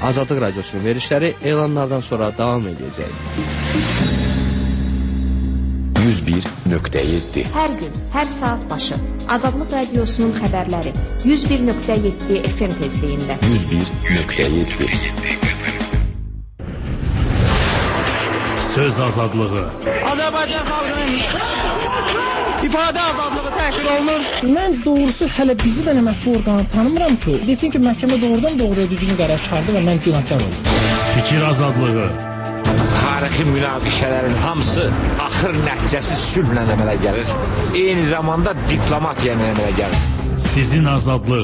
Azadlıq Radiosunun verişləri elanlardan sonra davam edəcək. 101.7 Hər gün, hər saat başı Azadlıq Radiosunun xəbərləri 101.7 FM tezliyində. 101.7 Söz azadlığı. Azərbaycan xalqının ifadə azadlığı təhqir olunur. Mən doğrusu hələ bizi də mətbu orqanı tanımıram ki, desin ki, məhkəmə doğrudan doğruya düzgün qərar çıxardı və mən günahkar oldum. Fikir azadlığı. Tarixi münaqişələrin hamısı axır nəticəsi sülhlə əmələ gəlir. Eyni zamanda diplomatiya əmələ gəlir. Sizin azadlıq.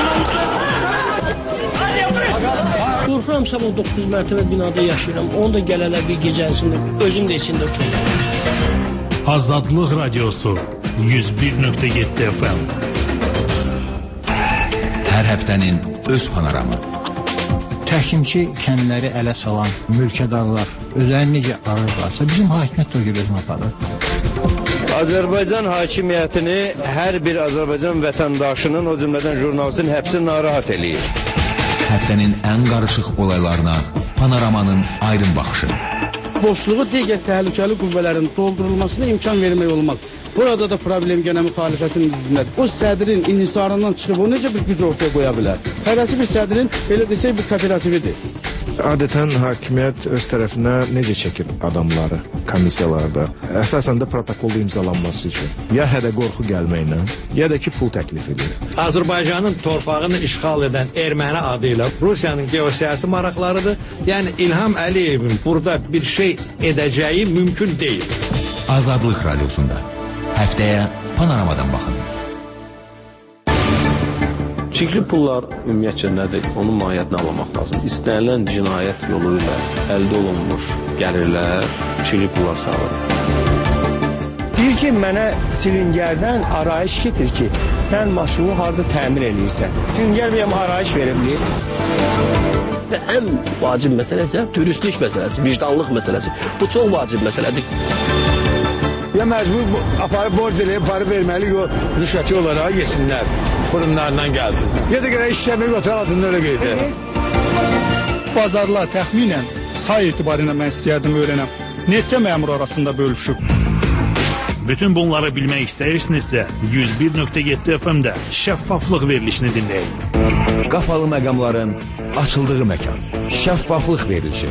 Qorxuram sabah 9 mərtəbə binada yaşayıram. Onu da gələlər bir gecə içində, özüm də içində uçurum. Azadlıq Radiosu 101.7 FM. Hər həftənin öz panoramı. Təhkimçi kəndləri ələ salan mülkədarlar özlərini necə arırlarsa, bizim hakimiyyət də o gibi özünü aparır. Azərbaycan hakimiyyətini hər bir Azərbaycan vətəndaşının, o cümlədən jurnalistin həbsi narahat eləyir. Həftənin ən qarışıq olaylarına panoramanın aydın baxışı. Boşluğu digər təhlükəli qüvvələrin doldurulmasına imkan vermək olmaz. Burada da problem gənə müxalifətin üzründədir. O sədrin inhisarından çıxıb o necə bir güc ortaya qoya bilər? Hərəsi bir sədrin, belə desək, bir kooperatividir. Adətən hakimiyyət öz tərəfinə necə çəkir adamları komissiyalarda? Əsasən də protokolda imzalanması üçün. Ya hədə qorxu gəlməklə, ya da ki pul təklif edir. Azərbaycanın torpağını işğal edən erməni adı ilə Rusiyanın geosiyasi maraqlarıdır. Yəni İlham Əliyevin burada bir şey edəcəyi mümkün deyil. Azadlıq Radiosunda həftəyə panoramadan baxın. Çirkli pullar ümumiyyətcə nədir? Onun mahiyyətini anlamaq lazım. İstənilən cinayət yolu ilə əldə olunmuş gəlirlər çirkli pullar sağlar. Deyir ki, mənə çilingərdən arayış getir ki, sən maşını harada təmir edirsən. Çilingər benim arayış verimli. Və ən vacib məsələ isə dürüstlük məsələsi, vicdanlıq məsələsi. Bu çox vacib məsələdir. Ya məcbur aparıb borc eləyib, para verməli, rüşvəti olaraq yesinlər. Burunlarından gəlsin. Ya da görə işləmək oturaq altında öyle qeydir. Bazarlar təxminən say etibarıyla mən istəyərdim öyrənəm. Neçə məmur arasında bölüşüb? Bütün bunları bilmək istəyirsinizsə 101.7 FM-də şəffaflıq verilişini dinləyin. Qapalı məqamların açıldığı məkan. Şəffaflıq verilişi.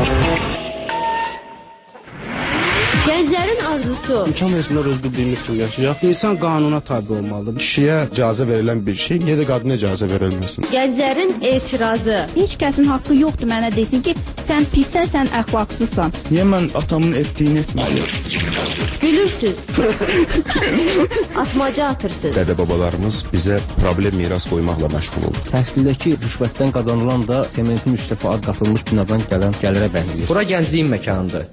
Gənclərin arzusu. İmkan versinlər öz bildiyimiz kimi yaşayaq. İnsan qanuna tabi olmalıdır. Kişiyə icazə verilən bir şey, niyə də qadına icazə verilməsin? Gənclərin etirazı. Heç kəsin haqqı yoxdur mənə desin ki, sən pissən, sən əxlaqsızsan. Niyə mən atamın etdiyini etməliyim? Gülürsüz. Atmaca atırsınız. Dədə-babalarımız bizə problem miras qoymaqla məşğul olur. Təhsildəki rüşvətdən qazanılan da sementin 3 dəfə az qatılmış binadan gələn gəlirə bənzəyir. Bura gəncliyin məkanıdır.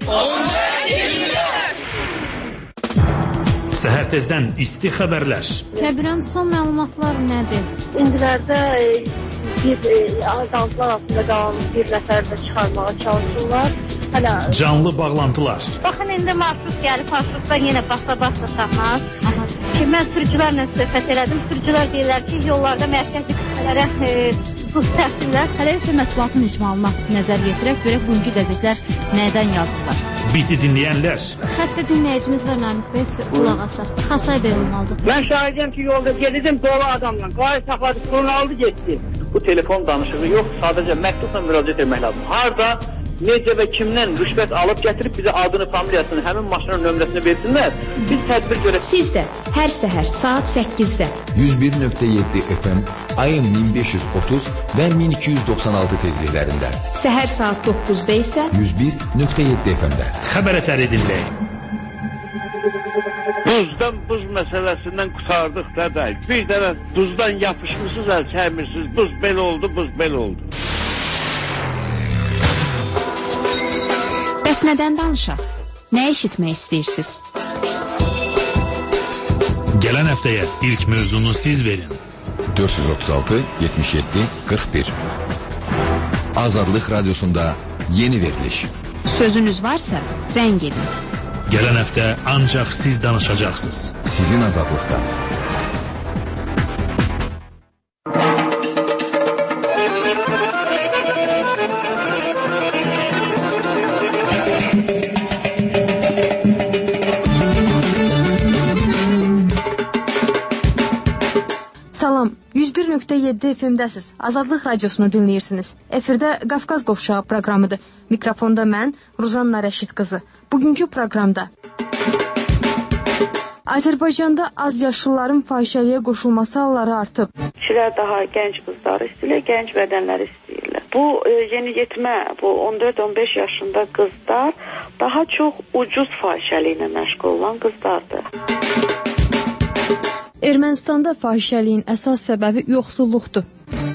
Səhər tezdən isti xəbərlər. Kəbirən son məlumatlar nədir? İndilərdə azaltılar altında qalan bir nəfər də çıxarmağa çalışırlar. Canlı bağlantılar. Baxın, indi marşrut gəlib, marşrutdan yenə basa-basa tapmaz. Ki, mən sürücülərlə söhbət elədim. Sürücülər deyirlər ki, yollarda mərkəzi qüvvələrə buz təhsillər. Hələ isə mətbuatın icmalına nəzər yetirək, görək bugünkü qəzetlər nədən yazırlar. Bizi dinləyənlər. Xəttə dinləyicimiz var Namik Bəy, qulaq asaq. Xasay Bəy olmalıdır. Mən şahidəm ki, yolda gedirdim dolu adamla. Qayı saxladı, pulunu aldı, getdi. Bu telefon danışığı yox, sadəcə məktubla müraciət etmək lazım. Harda, necə və kimdən rüşvət alıb gətirib bizə adını, familiyasını, həmin maşının nömrəsini versinlər. Biz tədbir görək. Siz də hər səhər saat 8-də 101.7 FM ayın 1530 və 1296 tezliklərində. Səhər saat 9-da isə 101.7 FM-də. Xəbər əsəri dinləyin. Buzdan buz məsələsindən qurtardıq da bəy. Bir dənə buzdan yapışmışsınız, əl çəkmirsiniz. Buz belə oldu, buz belə oldu. Bəs nədən danışaq? Nə eşitmək istəyirsiniz? Gələn həftəyə ilk mövzunu siz verin. 436 77 41 Azadlıq Radiosunda yeni veriliş. Sözünüz varsa zəng edin. Gələn həftə ancaq siz danışacaqsınız. Sizin azadlıqda. 101.7 FM-dəsiz. Azadlıq radiosunu dinləyirsiniz. Efirdə Qafqaz Qovşağı proqramıdır. Mikrofonda mən, Ruzanna Rəşid qızı. Bugünkü proqramda Azərbaycanda azyaşlıların fahişəliyə qoşulması halları artıb. Kişilər daha gənc qızları istəyirlər, gənc bədənləri istəyirlər. Bu yeniyetmə, bu 14-15 yaşında qızlar daha çox ucuz fahişəliklə məşğul olan qızlardır. Ermənistanda fahişəliyin əsas səbəbi yoxsulluqdur.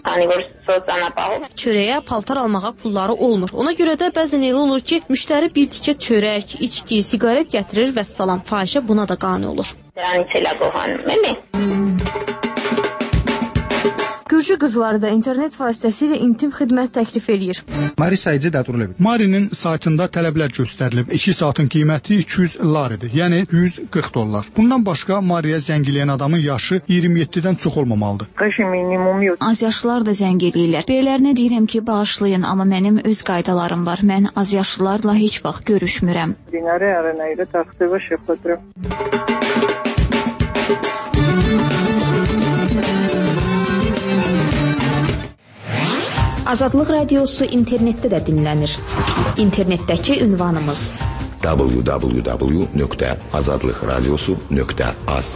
Çörəyə, paltar almağa pulları olmur. Ona görə də bəzən elə olur ki, müştəri bir tikə çörək, içki, siqaret gətirir və salam. Fahişə buna da qane olur. Gürcü qızları da internet vasitəsilə intim xidmət təklif eləyir. Mari sayıcı daturulebilir. Mari'nin saytında tələblər göstərilib. 2 saatın qiyməti 200 laridir, yəni 140 dollar. Bundan başqa Mari'yə zəng eləyən adamın yaşı 27-dən çox olmamalıdır. Azyaşlılar da zəng eləyirlər. Birilərinə deyirəm ki, bağışlayın, amma mənim öz qaydalarım var. Mən azyaşlılarla heç vaxt görüşmürəm. Azadlıq radiosu internetdə də dinlənir. İnternetdəki ünvanımız www.azadlıqradiosu.az.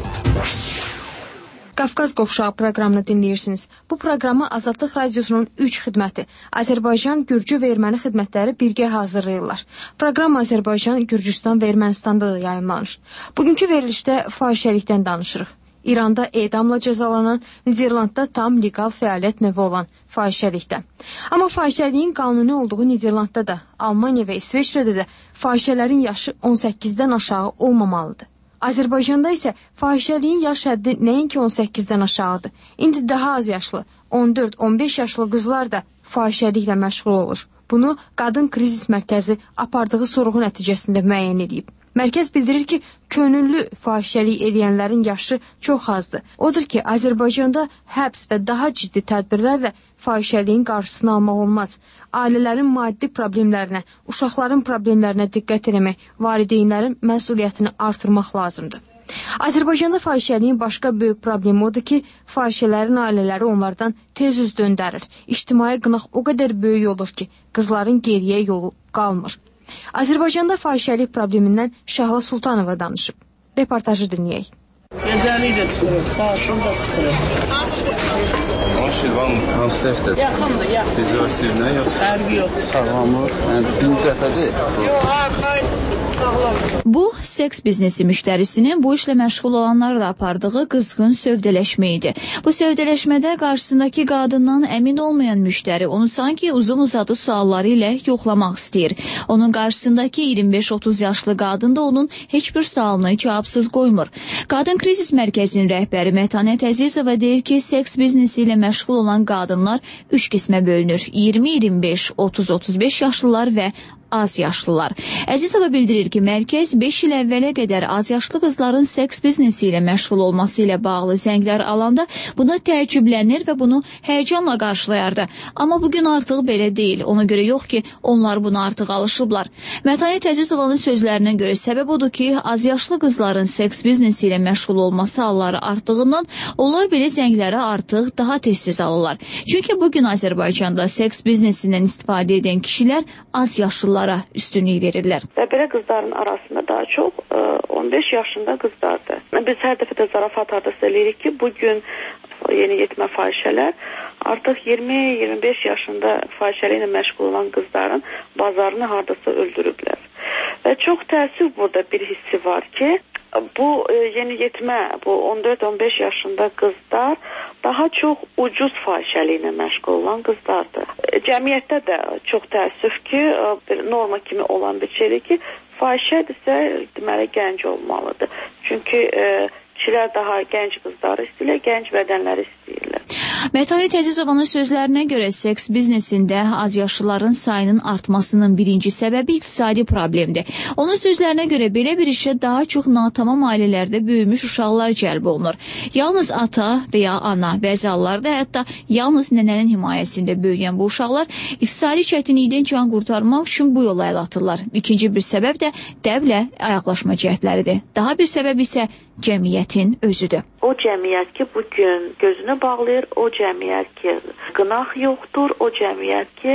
Qafqaz Qovşağı proqramını dinləyirsiniz. Bu proqramı Azadlıq radiosunun 3 xidməti, Azərbaycan, Gürcü və Erməni xidmətləri birgə hazırlayırlar. Proqram Azərbaycan, Gürcüstan və Ermənistanda da yayımlanır. Bugünkü verilişdə fahişəlikdən danışırıq. İranda edamla cəzalanan, Niderlandda tam legal fəaliyyət növü olan fahişəlikdə. Amma fahişəliyin qanuni olduğu Niderlandda da, Almaniya və İsveçrədə də fahişələrin yaşı 18-dən aşağı olmamalıdır. Azərbaycanda isə fahişəliyin yaş həddi nəinki 18-dən aşağıdır. İndi daha az yaşlı, 14-15 yaşlı qızlar da fahişəliklə məşğul olur. Bunu Qadın Krizis Mərkəzi apardığı sorğu nəticəsində müəyyən edib. Mərkəz bildirir ki, könüllü fahişəlik edənlərin yaşı çox azdır. Odur ki, Azərbaycanda həbs və daha ciddi tədbirlərlə fahişəliyin qarşısını almaq olmaz. Ailələrin maddi problemlərinə, uşaqların problemlərinə diqqət etmək, valideynlərin məsuliyyətini artırmaq lazımdır. Azərbaycanda fahişəliyin başqa böyük problemi odur ki, fahişələrin ailələri onlardan tez üz döndərir. İctimai qınaq o qədər böyük olur ki, qızların geriyə yolu qalmır. Azərbaycanda fahişəlik problemindən Şahla Sultanova danışıb. Reportajı dinləyək. Gecəlik də çıxırıq, saatın da çıxırıq. Şirvan hansı dərsdə? Yaxındır, yaxın. Prezervativlə yoxsa? Fərqi yox. Sağlamlıq, yəni birinci dəfədir. Yox, arxayın. Bu, seks biznesi müştərisinin bu işlə məşğul olanlarla apardığı qızğın sövdələşmə idi. Bu sövdələşmədə qarşısındakı qadından əmin olmayan müştəri onu sanki uzun-uzadı sualları ilə yoxlamaq istəyir. Onun qarşısındakı 25-30 yaşlı qadın da onun heç bir sualını cavabsız qoymur. Qadın Krizis Mərkəzinin rəhbəri Mətanət Əzizova deyir ki, seks biznesi ilə məşğul olan qadınlar 3 qismə bölünür. 20-25, 30-35 yaşlılar və az yaşlılar. Əzizova bildirir ki, mərkəz 5 il əvvələ qədər az yaşlı qızların seks biznesi ilə məşğul olması ilə bağlı zənglər alanda buna təəccüblənir və bunu həyəcanla qarşılayardı. Amma bugün artıq belə deyil. Ona görə yox ki, onlar buna artıq alışıblar. Mətanət Əzizovanın sözlərinə görə səbəb odur ki, az yaşlı qızların seks biznesi ilə məşğul olması halları artdığından onlar belə zəngləri artıq daha tez-tez alırlar. Çünki bugün Azərbaycanda seks biznesindən istifadə edən kişilər az yaşlılar üstünlük verirlər. Və belə qızların arasında daha çox 15 yaşında qızlardır. Biz hər dəfə də zarafat adası eləyirik ki, bugün yeniyetmə fahişələr artıq 20-25 yaşında fahişəliklə məşğul olan qızların bazarını hardasa öldürüblər. Və çox təəssüf burada bir hissi var ki, bu yeniyetmə, bu 14-15 yaşında qızlar daha çox ucuz fahişəliklə məşğul olan qızlardır. Cəmiyyətdə də çox təəssüf ki, norma kimi olan bir şeydir ki, fahişədirsə deməli gənc olmalıdır. Çünki kişilər daha gənc qızları istəyirlər, gənc bədənləri istəyirlər. Mətanət Əzizovanın sözlərinə görə seks biznesində azyaşlıların sayının artmasının birinci səbəbi iqtisadi problemdir. Onun sözlərinə görə belə bir işə daha çox natamam ailələrdə böyümüş uşaqlar cəlb olunur. Yalnız ata və ya ana, bəzi hallarda hətta yalnız nənənin himayəsində böyüyən bu uşaqlar iqtisadi çətinlikdən can qurtarmaq üçün bu yola əl atırlar. İkinci bir səbəb də dəvlə ayaqlaşma cəhdləridir. Daha bir səbəb isə cəmiyyətin özüdür. O cəmiyyət ki, bugün gözünü bağlayır, o cəmiyyət ki, qınaq yoxdur, o cəmiyyət ki,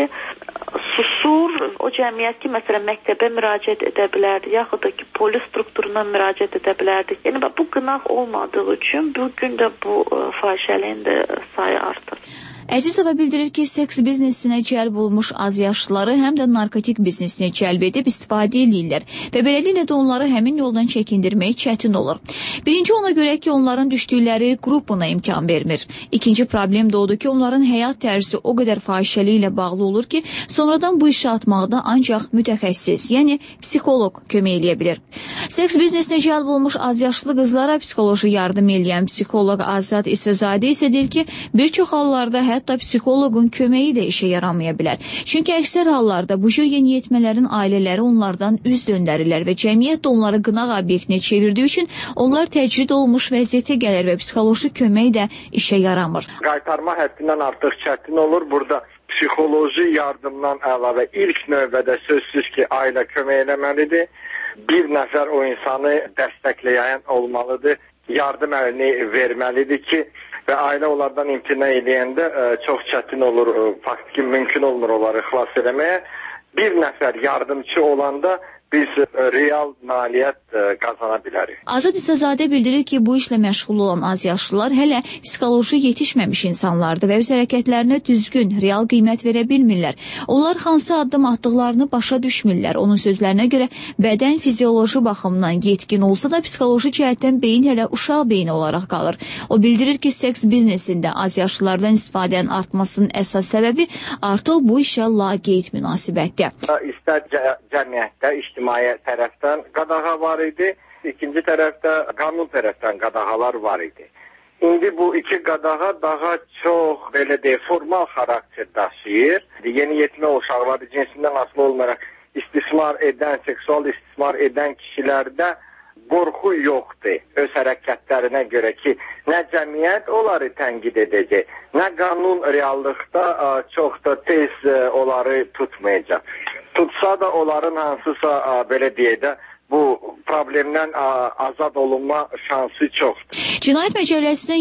susur, o cəmiyyət ki, məsələn, məktəbə müraciət edə bilərdi, yaxud da ki, polis strukturuna müraciət edə bilərdi. Yəni, bu qınaq olmadığı üçün bugün də bu fahişəliyin də sayı artır. Əzizova bildirir ki, seks biznesinə cəlb olmuş azyaşlıları həm də narkotik biznesinə cəlb edib istifadə edirlər və beləliklə də onları həmin yoldan çəkindirmək çətin olur. Birinci ona görə ki, onların düşdükləri qrup buna imkan vermir. İkinci problem də odur ki, onların həyat tərzi o qədər fahişəli ilə bağlı olur ki, sonradan bu işə atmaqda ancaq mütəxəssis, yəni psixoloq kömək eləyə bilir. Seks biznesinə cəlb olmuş azyaşlı qızlara psixoloji yardım eləyən psixoloq Azad İsəzadə isə deyir ki, bir çox hallarda hətta psixoloqun köməyi də işə yaramaya bilər. Çünki əksər hallarda bu cür yeniyetmələrin ailələri onlardan üz döndərirlər və cəmiyyət də onları qınaq obyektinə çevirdiyi üçün onlar təcrid olmuş vəziyyətə gəlir və psixoloji kömək də işə yaramır. Qaytarma həddindən artıq çətin olur. Burada psixoloji yardımdan əlavə ilk növbədə sözsüz ki, ailə kömək eləməlidir. Bir nəfər o insanı dəstəkləyən olmalıdır. Yardım əlini verməlidir ki, və ailə onlardan imtina edəndə çox çətin olur, faktiki mümkün olmur onları xilas eləməyə. Bir nəfər yardımçı olanda biz real nailiyyət qazana bilərik. Azad İsəzadə bildirir ki, bu işlə məşğul olan azyaşlılar hələ psixoloji yetişməmiş insanlardır və öz hərəkətlərinə düzgün, real qiymət verə bilmirlər. Onlar hansı addım atdıqlarını başa düşmürlər. Onun sözlərinə görə bədən fizioloji baxımdan yetkin olsa da psixoloji cəhətdən beyin hələ uşaq beyni olaraq qalır. O bildirir ki, seks biznesində azyaşlılardan istifadənin artmasının əsas səbəbi artıq bu işə laqeyd münasibətdir. İstər cəmiyyətdə, ictimai tərəfdən qadağa var idi, ikinci tərəfdə qanun tərəfdən qadağalar var idi. İndi bu iki qadağa daha çox belə deyək, formal xarakter daşıyır. Yeniyetmə uşaqları cinsindən asılı olmayaraq istismar edən, seksual istismar edən kişilərdə qorxu yoxdur. Öz hərəkətlərinə görə ki, nə cəmiyyət onları tənqid edəcək, nə qanun reallıqda çox da tez onları tutmayacaq. Tutsa da onların hansısa belə deyək də bu problemdən azad olunma şansı çoxdur. Cinayət Məcəlləsinin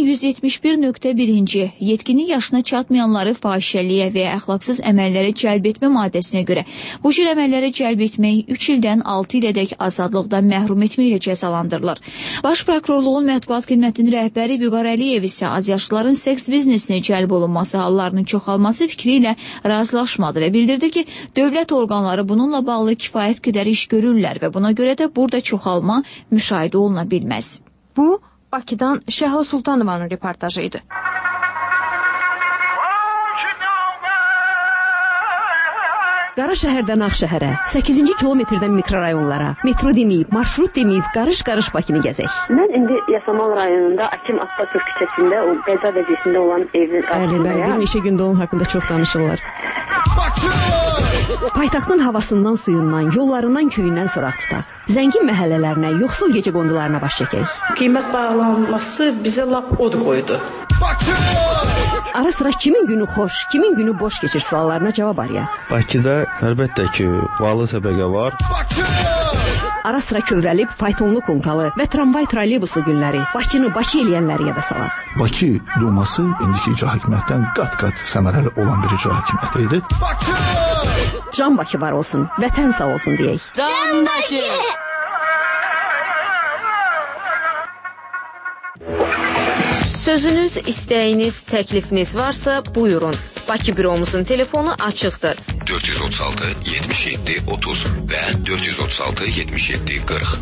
171.1-ci yetkinlik yaşına çatmayanları fahişəliyə və əxlaqsız əməllərə cəlb etmə maddəsinə görə bu cür əməllərə cəlb etmək 3 ildən 6 ilədək azadlıqdan məhrum etməklə cəzalandırılır. Baş prokurorluğun mətbuat xidmətinin rəhbəri Vüqar Əliyev isə azyaşlıların seks biznesinə cəlb olunması hallarının çoxalması fikri ilə razılaşmadı və bildirdi ki, dövlət orqanları bununla bağlı kifayət qədər iş görürlər və buna görə də burada çoxalma müşahidə oluna bilməz. Bu, Bakıdan Şəhla Sultanovanın reportajı idi. Qara şəhərdən Ağşəhərə, 8-ci kilometrdən mikrorayonlara, metro deməyib, marşrut deməyib, qarış-qarış Bakını gəzək. Mən indi Yasamal rayonunda Akim Atatürk küçəsində o qəza vəziyyətində olan evin qarşısındayam. Bir neçə gündə onun haqqında çox danışırlar. Paytaxtın havasından, suyundan, yollarından, köyündən soraq tutaq. Zəngin məhəllələrinə, yoxsul gecə qondularına baş çəkək. Qiymət bağlanması bizə lap od qoydu. Ara sıra kimin günü xoş, kimin günü boş keçir suallarına cavab arayaq. Bakıda əlbəttə ki, varlı təbəqə var. Ara sıra kövrəlib faytonlu konkalı və tramvay trolleybusu günləri Bakını Bakı eləyənləri yada salaq. Bakı Duması indiki icra hakimiyyətdən qat-qat səmərəli olan bir icra hakimiyyəti idi. Can Bakı var olsun, vətən sağ olsun deyək. Can Bakı! Sözünüz, istəyiniz, təklifiniz varsa buyurun. Bakı büromuzun telefonu açıqdır. 436 77 30 və 436 77 40.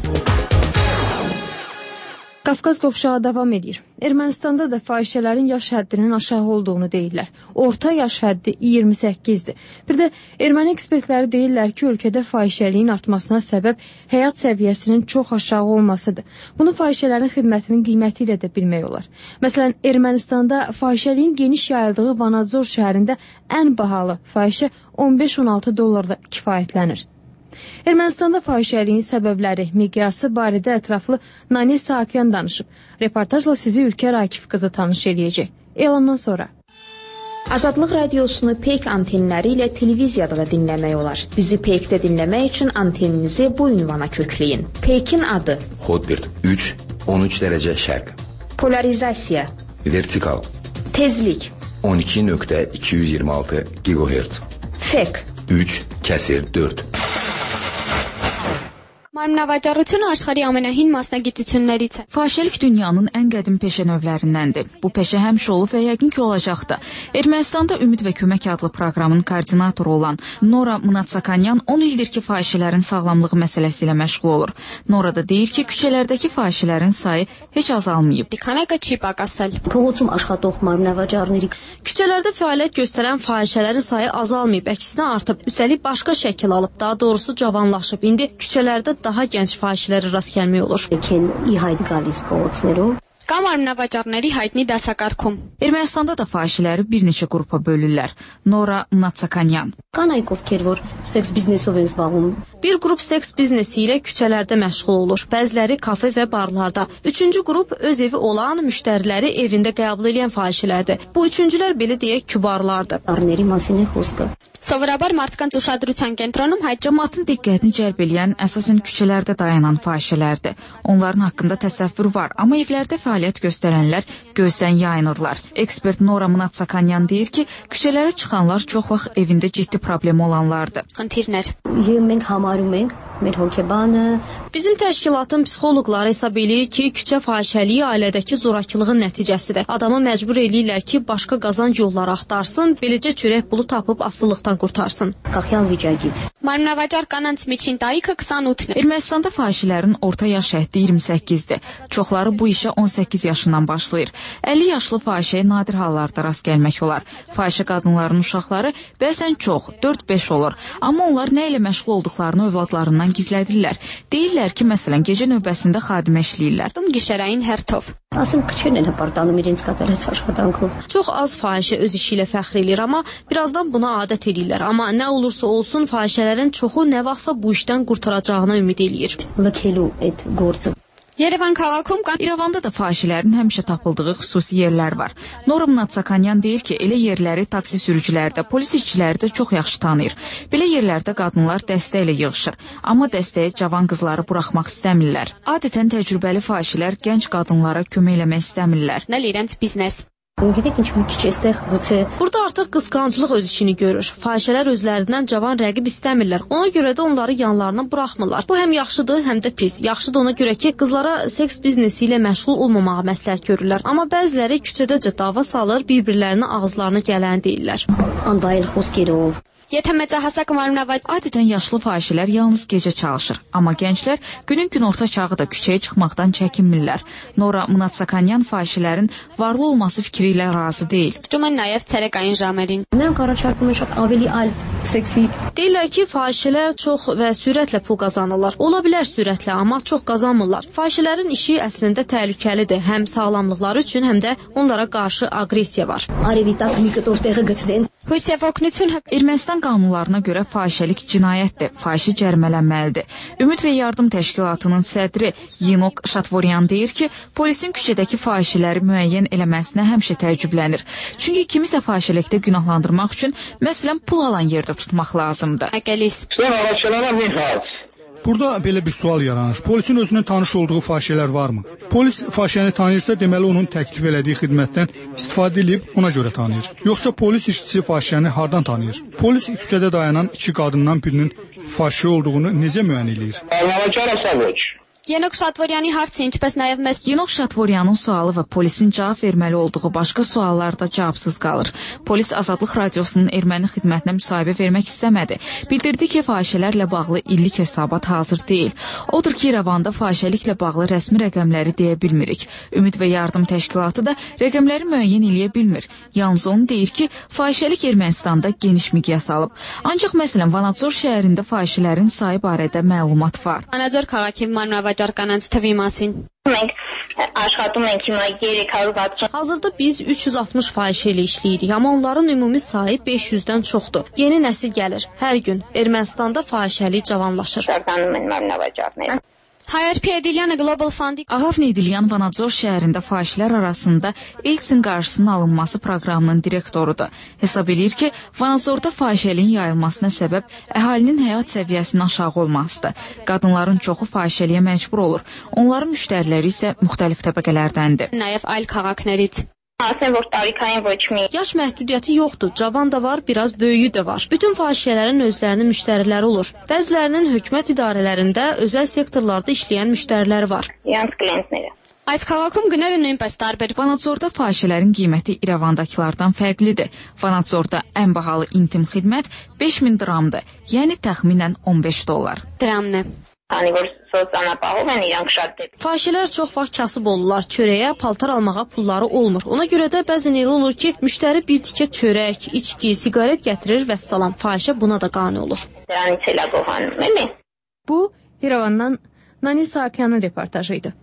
Qafqaz qovşağı davam edir. Ermənistanda da fahişələrin yaş həddinin aşağı olduğunu deyirlər. Orta yaş həddi 28-dir. Bir də erməni ekspertləri deyirlər ki, ölkədə fahişəliyin artmasına səbəb həyat səviyyəsinin çox aşağı olmasıdır. Bunu fahişələrin xidmətinin qiyməti ilə də bilmək olar. Məsələn, Ermənistanda fahişəliyin geniş yayıldığı Vanadzor şəhərində ən bahalı fahişə 15-16 dollarda kifayətlənir. Ermənistanda fahişəliyin səbəbləri, miqyası barədə ətraflı Nani Sakyan danışıb. Reportajla sizi Ülker Akif qızı tanış eləyəcək. Elandan sonra. Azadlıq radiosunu Peyk antenləri ilə televiziyada da dinləmək olar. Bizi Peykdə dinləmək üçün anteninizi bu ünvana kökləyin. Peykin adı: Hotbird 3 13 dərəcə şərq. Polarizasiya. Vertikal. Tezlik. 12.226 GHz. Fek. 3/4. Մարմնավաճառությունը աշխարհի ամենահին մասնագիտություններից է։ Fahişəlik dünyanın ən qədim peşə növlərindəndir. Bu peşə həmişə olub və yəqin ki olacaq da. Ermənistanda Ümid və Kömək adlı proqramın koordinatoru olan Nora Mnatsakanyan 10 ildir ki fahişələrin sağlamlığı məsələsi ilə məşğul olur. Nora da deyir ki, küçələrdəki fahişələrin sayı heç azalmayıb. Քանակը չի պակասել։ Փողոցում աշխատող մարմնավաճառների Küçələrdə fəaliyyət göstərən fahişələrin sayı azalmayıb, əksinə artıb. Üstəlik başqa şəkil alıb, daha doğrusu cavanlaşıb. İndi küçələrdə daha gənc fahişələrə rast gəlmək olur. Կամ մարմնավաճառների հայտնի դասակարգում։ Ermənistanda da fahişələri bir neçə qrupa bölürlər. Nora Mnatsakanyan. Կանայք ովքեր որ սեքս բիզնեսով են զբաղվում։ Bir qrup seks biznesi ilə küçələrdə məşğul olur. Bəziləri kafe və barlarda. Üçüncü qrup öz evi olan müştəriləri evində qəbul edən fahişələrdir. Bu üçüncülər belə deyək kübarlardır. Սովորաբար մարդկանց ուշադրության կենտրոնում Cəmaatın diqqətini cəlb edən əsasən küçələrdə dayanan fahişələrdir. Onların haqqında təsəvvür var, amma evlərdə fəaliyyət göstərənlər gözdən yayınırlar. Ekspert Nora Mnatsakanyan deyir ki, küçələrə çıxanlar çox vaxt evində ciddi problem olanlardır. Խնդիրներ։ Մենք համարում ենք մեր հոգեբանը Bizim təşkilatın psixoloqları hesab eləyir ki, küçə fahişəliyi ailədəki zorakılığın nəticəsidir. Adamı məcbur eləyirlər ki, başqa qazanc yolları axtarsın, beləcə çörək pulu tapıb asılılıqdan qurtarsın. Մարմնավաճառ կանանց միջին տարիքը 28-ն է։ Ermənistanda fahişələrin orta yaş həddi 28-dir. Çoxları bu işə 18 yaşından başlayır. 50 yaşlı fahişəyə nadir hallarda rast gəlmək olar. Fahişə qadınların uşaqları bəzən çox, 4-5 olur. Amma onlar nə ilə məşğul olduqlarını övladlarından gizlədirlər. Deyirlər ki, məsələn, gecə növbəsində xadimə işləyirlər. Gişərəyin hərtov. Ասում քչերն են հպարտանում իրենց կատարած աշխատանքով։ Çox az fahişə öz işi ilə fəxr eləyir, amma birazdan buna adət eləyirlər. Amma nə olursa olsun fahişələrin çoxu nə vaxtsa bu işdən qurtaracağına ümid eləyir. Լքելու այդ գործը Երևան քաղաքում կան İrəvanda da fahişələrin həmişə tapıldığı xüsusi yerlər var. Nora Mnatsakanyan deyir ki, elə yerləri taksi sürücüləri də, polis işçiləri də çox yaxşı tanıyır. Belə yerlərdə qadınlar dəstə ilə yığışır, amma dəstəyə cavan qızları buraxmaq istəmirlər. Adətən təcrübəli fahişələr gənc qadınlara kömək eləmək istəmirlər. իրենց biznes։ Burada artıq qısqanclıq öz işini görür. Fahişələr özlərindən cavan rəqib istəmirlər. Ona görə də onları yanlarına buraxmırlar. Bu həm yaxşıdır, həm də pis. Yaxşıdır ona görə ki, qızlara seks biznesi ilə məşğul olmamağı məsləhət görürlər. Amma bəziləri küçədəcə dava salır, bir-birlərinə ağızlarına gələni deyirlər. Եթե մեծահասակ մարմնավաճառ Adətən yaşlı fahişələr yalnız gecə çalışır, amma gənclər günün günorta çağı da küçəyə çıxmaqdan çəkinmirlər. Nora Mnatsakanyan fahişələrin varlı olması fikri ilə razı deyil. Ճում են նաև ցերեկային ժամերին։ Նրանք առաջարկում են շատ ավելի այլ սեքսի։ Deyirlər ki, fahişələr çox və sürətlə pul qazanırlar. Ola bilər sürətlə, amma çox qazanmırlar. Fahişələrin işi əslində təhlükəlidir. Həm sağlamlıqları üçün, həm də onlara qarşı aqressiya var. Արևի տակ մի կտոր տեղը գտնեն։ Հույս եւ օգնություն Ermənistan qanunlarına görə fahişəlik cinayətdir, fahişi cərimələnməlidir. Ümid və Yardım Təşkilatının sədri Yinok Şatvoryan deyir ki, polisin küçədəki fahişələri müəyyən eləməsinə həmişə təəccüblənir. Çünki kimisə fahişəlikdə günahlandırmaq üçün, məsələn, pul alan yerdə tutmaq lazımdır. Burada belə bir sual yaranır. Polisin özünün tanış olduğu fahişələr varmı? Polis fahişəni tanıyırsa, deməli onun təklif elədiyi xidmətdən istifadə edib ona görə tanıyır. Yoxsa polis işçisi fahişəni hardan tanıyır? Polis küçədə dayanan iki qadından birinin fahişə olduğunu necə müəyyən eləyir? Yenok Şatvoryanı harçı, ինչպես նաև մեզ Yenok Şatvoryanın sualı və polisin cavab verməli olduğu başqa suallar da cavabsız qalır. Polis Azadlıq Radiosunun erməni xidmətinə müsahibə vermək istəmədi. Bildirdi ki, fahişələrlə bağlı illik hesabat hazır deyil. Odur ki, İrəvanda fahişəliklə bağlı rəsmi rəqəmləri deyə bilmirik. Ümid və Yardım Təşkilatı da rəqəmləri müəyyən eləyə bilmir. Yalnız onu deyir ki, fahişəlik Ermənistanda geniş miqyas alıb. Ancaq məsələn, Vanadzor şəhərində fahişələrin sayı barədə məlumat var. Vanadzor քաղաքի մարմնավաճառ կանանց թվի մասին։ Մենք աշխատում ենք հիմա 360։ Hazırda biz 360 fahişə ilə işləyirik, amma onların ümumi sayı 500-dən çoxdur. Yeni nəsil gəlir. Hər gün Ermənistanda fahişəlik cavanlaşır. Hayat Pedilyan Global Fund Ağav Nedilyan Vanadzor şəhərində fahişələr arasında AIDS-in qarşısının alınması proqramının direktorudur. Hesab edir ki, Vanadzorda fahişəliyin yayılmasına səbəb əhalinin həyat səviyyəsinin aşağı olmasıdır. Qadınların çoxu fahişəliyə məcbur olur. Onların müştəriləri isə müxtəlif təbəqələrdəndir. Nayef Al Karaknerit Yaş məhdudiyyəti yoxdur, cavan da var, biraz böyüyü də var. Bütün fahişələrin özlərinin müştəriləri olur. Bəzilərinin hökumət idarələrində, özəl sektorlarda işləyən müştəriləri var. Այս քաղաքում գները նույնպես տարբեր։ Vanadzorda fahişələrin qiyməti İrəvandakılardan fərqlidir. Vanadzorda ən bahalı intim xidmət 5000 dramdır, yəni təxminən $15. Dramne. Fahişələr çox vaxt kasıb olurlar. Çörəyə, paltar almağa pulları olmur. Ona görə də bəzən elə olur ki, müştəri bir tikə çörək, içki, siqaret gətirir və salam. Fahişə buna da qane olur. Bu, İrəvandan Nani Sakyanın reportajıydı.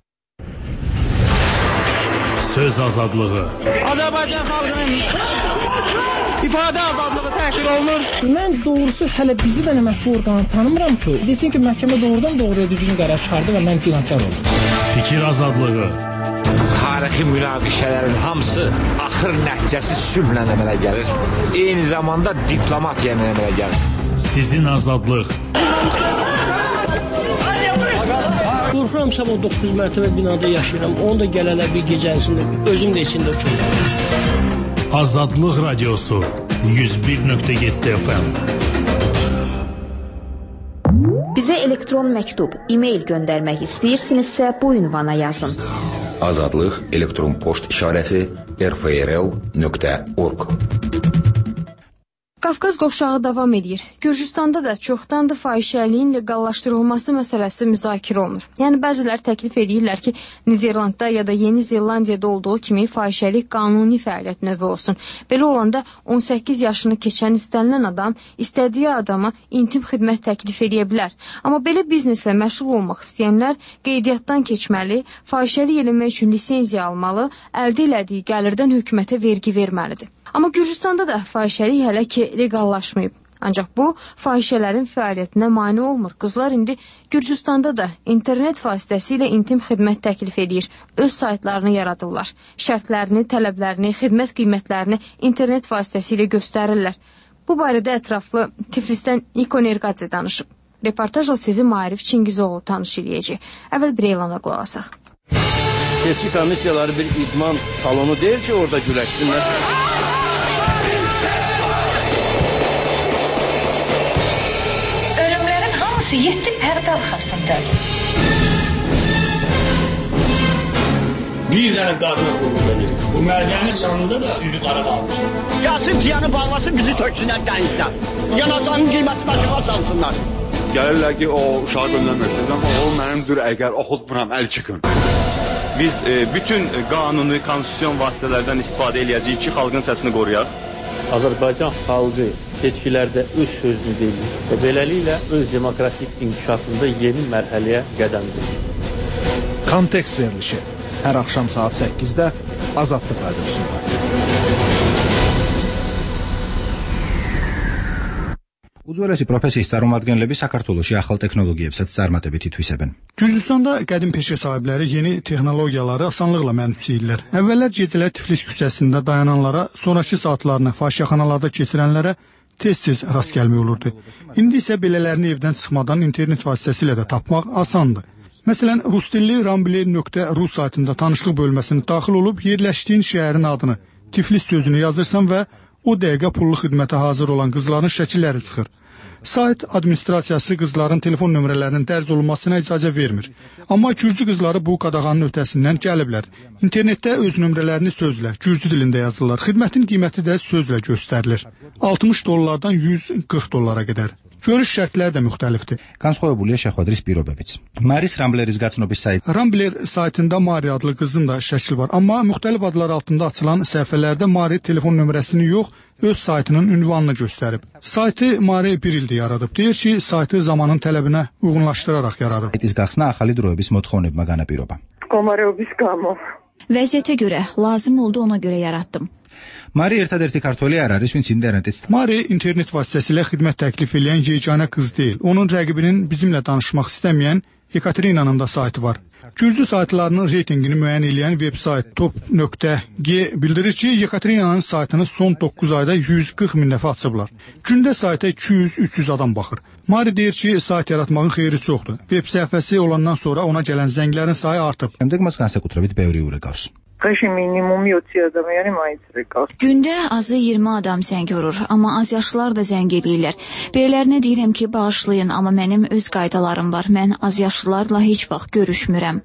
Söz azadlığı. Azərbaycan xalqının ifadə azadlığı təhqir olunur. Mən doğrusu hələ bizi də mətbu orqanı tanımıram ki, desin ki, məhkəmə doğrudan doğruya düzgün qərar çıxardı və mən günahkar oldum. Fikir azadlığı. Tarixi münaqişələrin hamısı axır nəticəsi sülhlə əmələ gəlir. Eyni zamanda diplomatiya əmələ gəlir. Sizin azadlıq. Qorxuram sabah 9 mərtəbə binada yaşayıram. Onu da gələlər bir gecəsində, özüm də içində uçurum. Azadlıq Radiosu 101.7 FM. Bizə elektron məktub, e-mail göndərmək istəyirsinizsə bu ünvana yazın. Azadlıq elektron poçt işarəsi rfrl.org. Qafqaz qovşağı davam edir. Gürcüstanda da çoxdandır fahişəliyin leqallaşdırılması məsələsi müzakirə olunur. Yəni bəzilər təklif edirlər ki, Niderlandda ya da Yeni Zelandiyada olduğu kimi fahişəlik qanuni fəaliyyət növü olsun. Belə olanda 18 yaşını keçən istənilən adam istədiyi adama intim xidmət təklif edə bilər. Amma belə bizneslə məşğul olmaq istəyənlər qeydiyyatdan keçməli, fahişəlik eləmək üçün lisenziya almalı, əldə elədiyi gəlirdən hökumətə vergi verməlidir. Amma Gürcüstanda da fahişəlik hələ ki leqallaşmayıb. Ancaq bu, fahişələrin fəaliyyətinə mane olmur. Qızlar indi Gürcüstanda da internet vasitəsilə intim xidmət təklif edir. Öz saytlarını yaradırlar. Şərtlərini, tələblərini, xidmət qiymətlərini internet vasitəsilə göstərirlər. Bu barədə ətraflı Tiflisdən Nikon Erqadze danışıb. Reportajla sizi Maarif Çingizoğlu tanış eləyəcək. Əvvəl bir elana qulaq asaq. Seçki komissiyaları bir idman salonu deyil ki, orada güləşsinlər. Ölümlərin hamısı 7 pərdə arxasındadır. Bir dənə qadına qulluq edir. Bu mədənin yanında da üzü qara qalmış. Gəlsin tiyanı bağlasın, bizi töksünlər dənizdən. Yanacağının qiyməti başına salsınlar. Gəlirlər ki, o uşağı göndərməksiniz, amma o mənimdir, əgər oxutmuram, əl çıxın. Biz bütün qanuni, konstitusyon vasitələrdən istifadə eləyəcəyik ki, xalqın səsini qoruyaq. Azərbaycan xalqı seçkilərdə öz sözünü deyir və beləliklə öz demokratik inkişafında yeni mərhələyə qədəm qoyur. Kontekst verilişi hər axşam saat 8-də Azadlıq Radiosunda. უძველესი პროფესიის წარმომადგენლები საქართველოში ახალ ტექნოლოგიებსაც წარმატებით ითვისებენ. Gürcüstanda qədim peşə sahibləri yeni texnologiyaları asanlıqla mənimsəyirlər. Əvvəllər gecələr Tiflis küçəsində dayananlara, sonrakı saatlarını fahişəxanalarda keçirənlərə tez-tez rast gəlmək olurdu. İndi isə belələrini evdən çıxmadan internet vasitəsilə də tapmaq asandır. Məsələn, rusdilli rambler.ru saytında tanışlıq bölməsində daxil olub yerləşdiyin şəhərin adını, Tiflis sözünü yazırsan və o dəqiqə pullu xidmətə hazır olan qızların şəkilləri çıxır. Sayt administrasiyası qızların telefon nömrələrinin dərc olunmasına icazə vermir. Amma gürcü qızları bu qadağanın ötəsindən gəliblər. İnternetdə öz nömrələrini sözlə, gürcü dilində yazırlar. Xidmətin qiyməti də sözlə göstərilir. $60-dan $140 qədər. Görüş şərtləri də müxtəlifdir. განსხვავებულია შეხვედრის პირობებიც. Maris Rambleris gacnobis sayt. Rambler saytında Mari adlı qızın da şəkli var, amma müxtəlif adlar altında açılan səhifələrdə Mari telefon nömrəsini yox, öz saytının ünvanını göstərib. Saytı Mari bir ildə yaradıb. Deyir ki, saytı zamanın tələbinə uyğunlaşdıraraq yaradıb. Saytis gahsna axali დროების მოთხოვნებმა განაპირობა. Vəziyyətə görə, lazım oldu ona görə yaratdım. Mari ertədirti kartoli araris vin internet. Mari internet vasitəsilə xidmət təklif edən yeganə qız deyil. Onun rəqibinin bizimlə danışmaq istəməyən Yekaterina'nın da saytı var. Gürcü saytlarının reytingini müəyyən edən veb-sayt top.g bildirir ki, Yekaterina'nın saytını son 9 ayda 140 min nəfə açıblar. Gündə sayta 200-300 adam baxır. Mari deyir ki, sayt yaratmağın xeyri çoxdur. Veb səhifəsi olandan sonra ona gələn zənglərin sayı artıb. Gündə azı 20 adam zəng vurur, amma az yaşlılar da zəng edirlər. Birilərinə deyirəm ki, bağışlayın, amma mənim öz qaydalarım var. Mən az yaşlılarla heç vaxt görüşmürəm.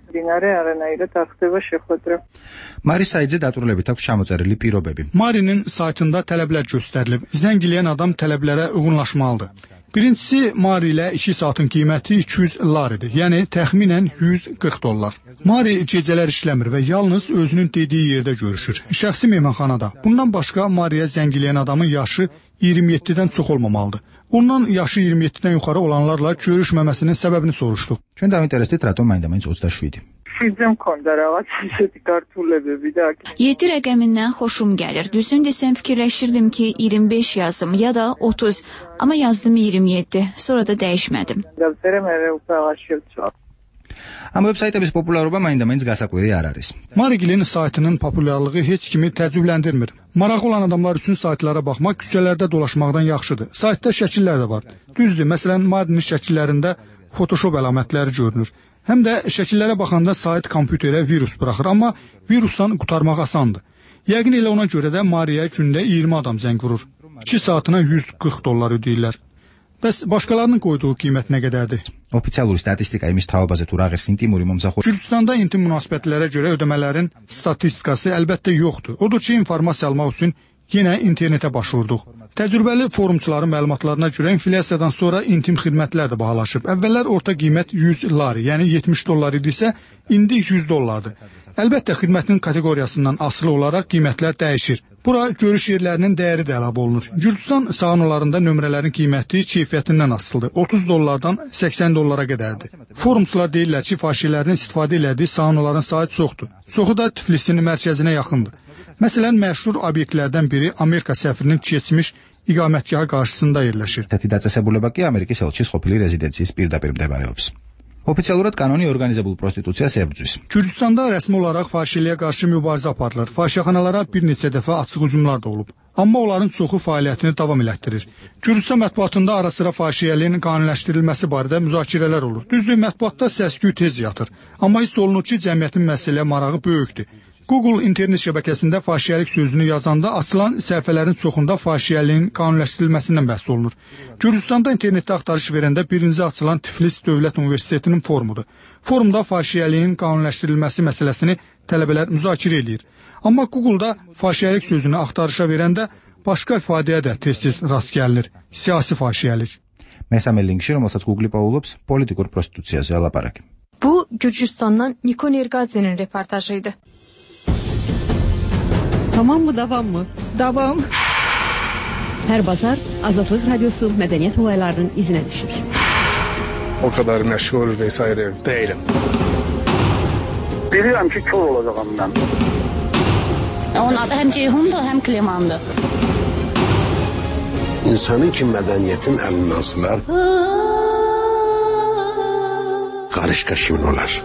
Mari sayıcı daturuləbi tak şamocarili pirobebi. Marinin saytında tələblər göstərilib. Zəng eləyən adam tələblərə uyğunlaşmalıdır. Birincisi, Mari ilə 2 saatın qiyməti 200 laridir, yəni təxminən 140 dollar. Mari gecələr işləmir və yalnız özünün dediyi yerdə görüşür. Şəxsi mehmanxanada. Bundan başqa Mariyə zəng eləyən adamın yaşı 27-dən çox olmamalıdır. Ondan yaşı 27-dən yuxarı olanlarla görüşməməsinin səbəbini soruşduq. Çünki daha interesli trato məndəməniz 37 idi. 7 rəqəmindən xoşum gəlir. Düzün desəm fikirləşirdim ki, 25 yazım ya da 30. Amma yazdım 27. Sonra da dəyişmədim. Amma veb-saytda populyarlığa məndəməniz qasaqları yararız. Marigilin saytının populyarlığı heç kimi təəccübləndirmir. Maraqlı olan adamlar üçün saytlara baxmaq küçələrdə dolaşmaqdan yaxşıdır. Saytda şəkillər də var. Düzdür, məsələn, Marinin şəkillərində Photoshop əlamətləri görünür. Həm də şəkillərə baxanda sayt kompüterə virus buraxır, amma virusdan qurtarmaq asandır. Yəqin elə ona görə də Mariyə gündə 20 adam zəng vurur. 2 saatına 140 dollar ödəyirlər. Bəs başqalarının qoyduğu qiymət nə qədərdir? Oficialuri statistika imiş tavbazı turağız intimuri mumzaxo. Gürcüstanda intim münasibətlərə görə ödəmələrin statistikası əlbəttə yoxdur. Odur ki, informasiya almaq üçün yenə internetə başvurduq. Təcrübəli forumçuların məlumatlarına görə inflyasiyadan sonra intim xidmətlər də bahalaşıb. Əvvəllər orta qiymət 100 lari, yəni 70 dollar idisə, indi 100 dollardır. Əlbəttə xidmətin kateqoriyasından asılı olaraq qiymətlər dəyişir. Bura görüş yerlərinin dəyəri də əlavə olunur. Gürcüstan saunalarında nömrələrin qiyməti keyfiyyətindən asılıdır. 30 dollardan 80 dollara qədərdir. Forumçular deyirlər ki, fahişələrin istifadə elədiyi saunaların sayı çoxdur. Çoxu da Tiflisin mərkəzinə yaxındır. Məsələn, məşhur obyektlərdən biri Amerika səfirinin keçmiş iqamətgahı qarşısında yerləşir. Tətidacəsəbulləbəki Amerikis elçis xopili rezidensiyis bir-də-bir მდებარეობს. Oficialurət qanuni organizabul prostitusiya səbəbcüs. Gürcüstanda rəsmi olaraq fahişəliyə qarşı mübarizə aparılır. Fahişəxanalara bir neçə dəfə açıq hücumlar da olub. Amma onların çoxu fəaliyyətini davam elətdirir. Gürcüstan mətbuatında ara-sıra fahişəliyin qanuniləşdirilməsi barədə müzakirələr olur. Düzdür, mətbuatda səs-küy tez yatır. Amma hiss olunur ki, cəmiyyətin məsələyə marağı böyükdür. Google internet şəbəkəsində fahişəlik sözünü yazanda açılan səhifələrin çoxunda fahişəliyin qanuniləşdirilməsindən bəhs olunur. Gürcüstanda internetdə axtarış verəndə birinci açılan Tiflis Dövlət Universitetinin forumudur. Forumda fahişəliyin qanuniləşdirilməsi məsələsini tələbələr müzakirə edir. Amma Google-da fahişəlik sözünü axtarışa verəndə başqa ifadəyə də tez-tez rast gəlinir. Siyasi fahişəlik. Məsələn, linkşir olmasaq Google-i paulups politikur prostitusiyası alaparaq. Bu, Gürcüstandan Niko Nergadzinin reportajı idi. Tamam mı, davam mı? Davam. Hər bazar Azadlıq Radiosu mədəniyyət olaylarının izinə düşür. O kadar məşğul vesaire değilim. Bilirəm ki, kör olacağım mən. Onun adı həm Ceyhundur, həm Klemandır. İnsanın ki, mədəniyyətin əlindən asılar, qarışqa kimin olar?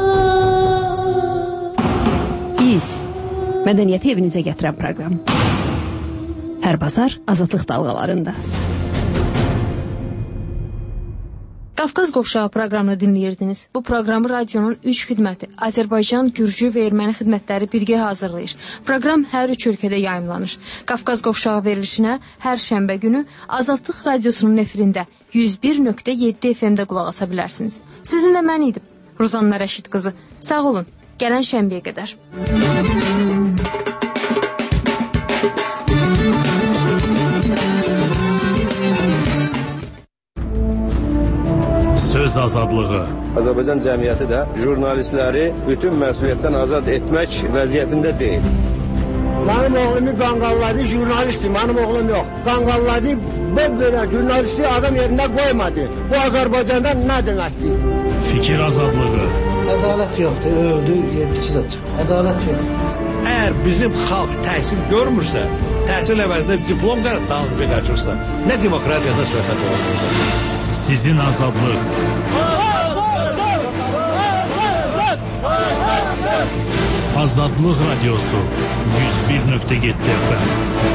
Biz mədəniyyəti evinizə gətirən proqram. Hər bazar Azadlıq dalğalarında. Qafqaz Qovşağı proqramını dinləyirdiniz. Bu proqramı radionun 3 xidməti Azərbaycan, Gürcü və Erməni xidmətləri birgə hazırlayır. Proqram hər 3 ölkədə yayımlanır. Qafqaz Qovşağı verilişinə hər şənbə günü Azadlıq Radiosunun efirində 101.7 FM-də qulaq asa bilərsiniz. Sizinlə mən idim, Ruzanna Rəşid qızı. Sağ olun, gələn şənbəyə qədər. Söz azadlığı. Azərbaycan cəmiyyəti də jurnalistləri bütün məsuliyyətdən azad etmək vəziyyətində deyil. Mənim oğlumu qanqalladı, jurnalistdir, mənim oğlum yox. Qanqalladı, belə jurnalisti adam yerində qoymadı. Bu Azərbaycanda nə deməkdir? Fikir azadlığı. Ədalət yoxdur, öldü, yedisi də çıxır. Ədalət yoxdur. Əgər bizim xalq təhsil görmürsə, təhsil əvəzində diplom dalınca qaçırsa, nə demokratiyadan söhbət olur? Sizin azadlıq. Azadlıq Radiosu 101.7 FM.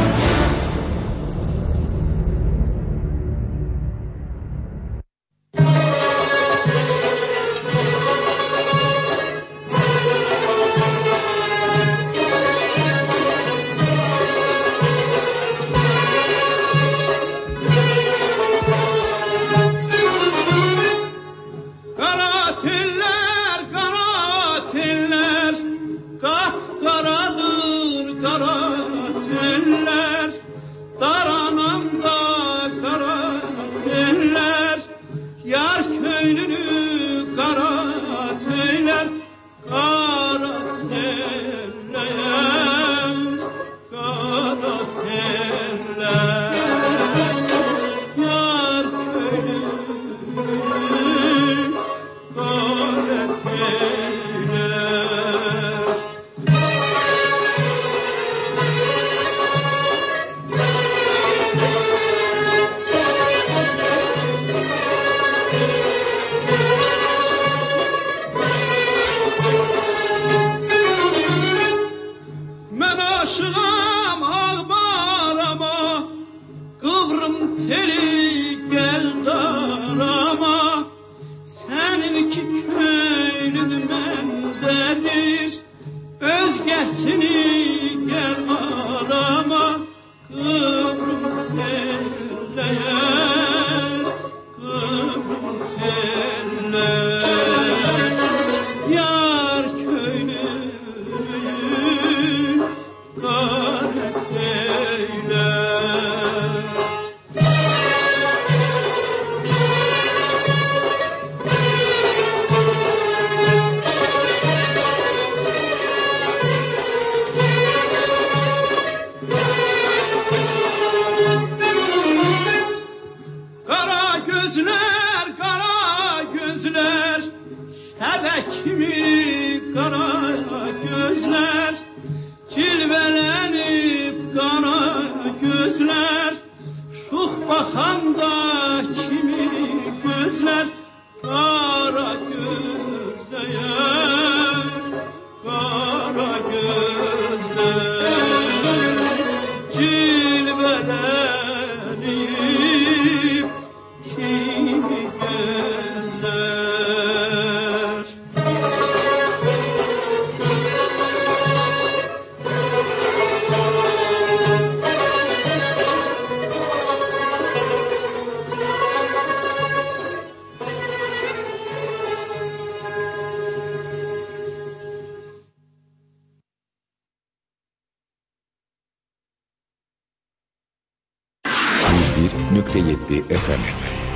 FM.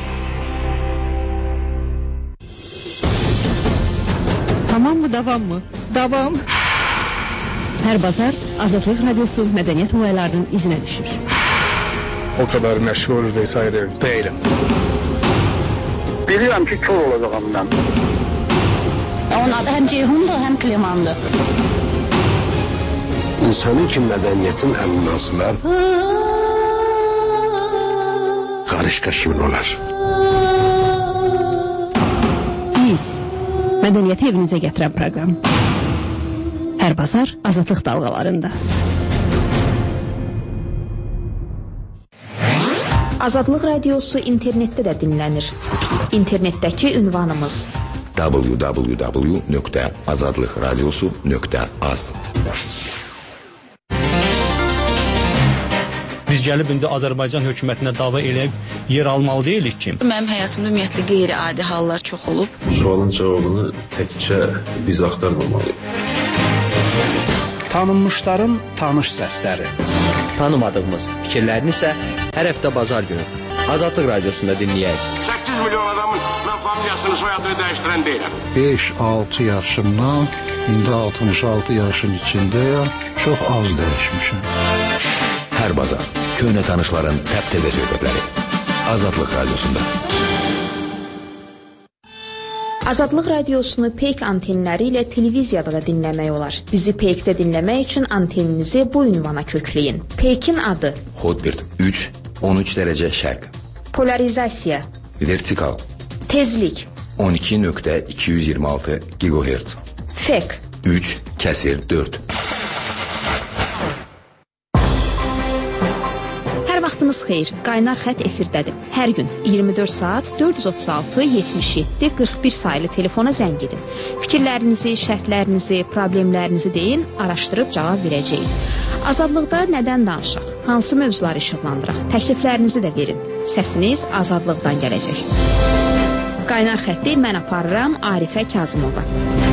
Tamam mı, davam mı? Davam. Hər bazar Azadlıq Radiosu mədəniyyət olaylarının izinə düşür. O kadar meşgul vesaire değilim. Biliyorum ki kör olacağım ben. Onun adı hem Ceyhun'dur hem Kliman'dır. İnsanın ki mədəniyyətin əlindən asılar, qarışqa kimin olar? Biz, mədəniyyəti evinizə gətirən proqram. Hər bazar Azadlıq dalğalarında. Azadlıq Radiosu internetdə də dinlənir. İnternetdəki ünvanımız www.azadlıqradiosu.az. Biz gəlib indi Azərbaycan hökumətinə dava eləyib yer almalı deyilik ki. Mənim həyatımda ümumiyyətlə qeyri-adi hallar çox olub. Bu sualın cavabını təkcə biz axtarmamalıyıq. Tanınmışların tanış səsləri. Tanımadığımız fikirlərini isə hər həftə bazar günü Azadlıq Radiosunda dinləyək. 8 milyon adamın mən familiyasını, soyadını dəyişdirən deyiləm. 5-6 yaşımdan indi 66 yaşın içindəyəm. Çox az dəyişmişəm. Hər bazar köhnə tanışların təptəzə söhbətləri Azadlıq Radiosunda. Azadlıq radiosunu Peyk antenləri ilə televiziyada da dinləmək olar. Bizi Peykdə dinləmək üçün anteninizi bu ünvana kökləyin. Peykin adı: Hotbird 3, 13 dərəcə şərq. Polarizasiya: Vertikal. Tezlik: 12.226 GHz. Fek: 3/4. Vaxtınız xeyir. Qaynar xətt efirdədir. Hər gün 24 saat 436 77 41 saylı telefona zəng edin. Fikirlərinizi, şərtlərinizi, problemlərinizi deyin, araşdırıb cavab verəcəyik. Azadlıqda nədən danışaq? Hansı mövzuları işıqlandıraq? Təkliflərinizi də verin. Səsiniz azadlıqdan gələcək. Qaynar xətti mən aparıram, Arifə Kazımova.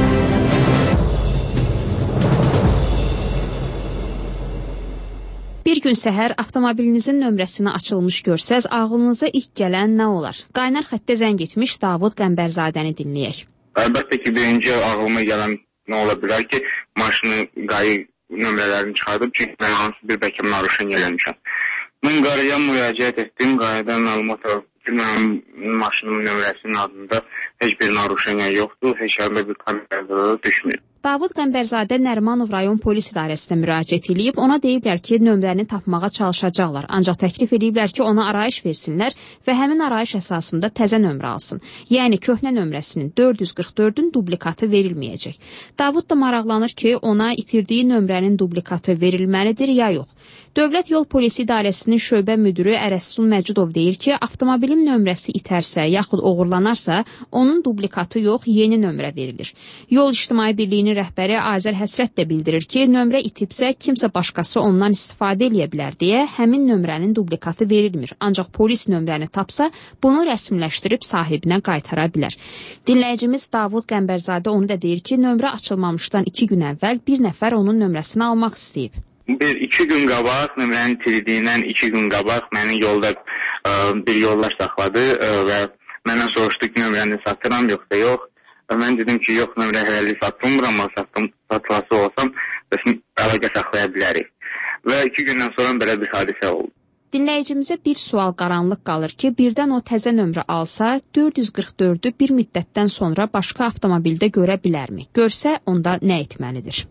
Bir gün səhər avtomobilinizin nömrəsini açılmış görsəz, ağlınıza ilk gələn nə olar? Qaynar xəttə zəng etmiş Davud Qəmbərzadəni dinləyək. Əlbəttə ki, birinci ağlıma gələn nə ola bilər ki, maşını qayı nömrələrini çıxardıb, çünki mən hansı bir bəlkə naruşen eləmişəm. Mən qarıya müraciət etdim, qarıdan məlumat alıb ki, mənim maşının nömrəsinin adında heç bir naruşen yoxdur, heç bir kamerada düşmür. Davud Qəmbərzadə Nərimanov rayon polis idarəsinə müraciət edib, ona deyiblər ki, nömrəni tapmağa çalışacaqlar. Ancaq təklif ediblər ki, ona arayış versinlər və həmin arayış əsasında təzə nömrə alsın. Yəni köhnə nömrəsinin 444-ün dublikatı verilməyəcək. Davud da maraqlanır ki, ona itirdiyi nömrənin dublikatı verilməlidir ya yox. Dövlət Yol Polisi İdarəsinin şöbə müdürü Ərəssun Məcudov deyir ki, avtomobilin nömrəsi itərsə, yaxud oğurlanarsa, onun dublikatı yox, yeni nömrə verilir. Yol İctimai Birliyinin rəhbəri Azər Həsrət də bildirir ki, nömrə itibsə, kimsə başqası ondan istifadə edə bilər deyə həmin nömrənin dublikatı verilmir. Ancaq polis nömrəni tapsa, bunu rəsmiləşdirib sahibinə qaytara bilər. Dinləyicimiz Davud Qəmbərzadə onu da deyir ki, nömrə açılmamışdan 2 gün əvvəl bir nəfər onun nömrəsini almaq istəyib. 2 gün qabaq, nömrənin itirdiyindən 2 gün qabaq məni yolda bir yoldaş saxladı və məndən soruşdu ki, nömrəni satıram yoxsa yox. Mən dedim ki, yox, nömrə hələlik satılmıram, amma satılası olsam əlaqə saxlaya bilərik. Və 2 gündən sonra belə bir hadisə oldu. Dinləyicimizə bir sual qaranlıq qalır ki, birdən o təzə nömrə alsa, 444-ü bir müddətdən sonra başqa avtomobildə görə bilərmi? Görsə, onda nə etməlidir?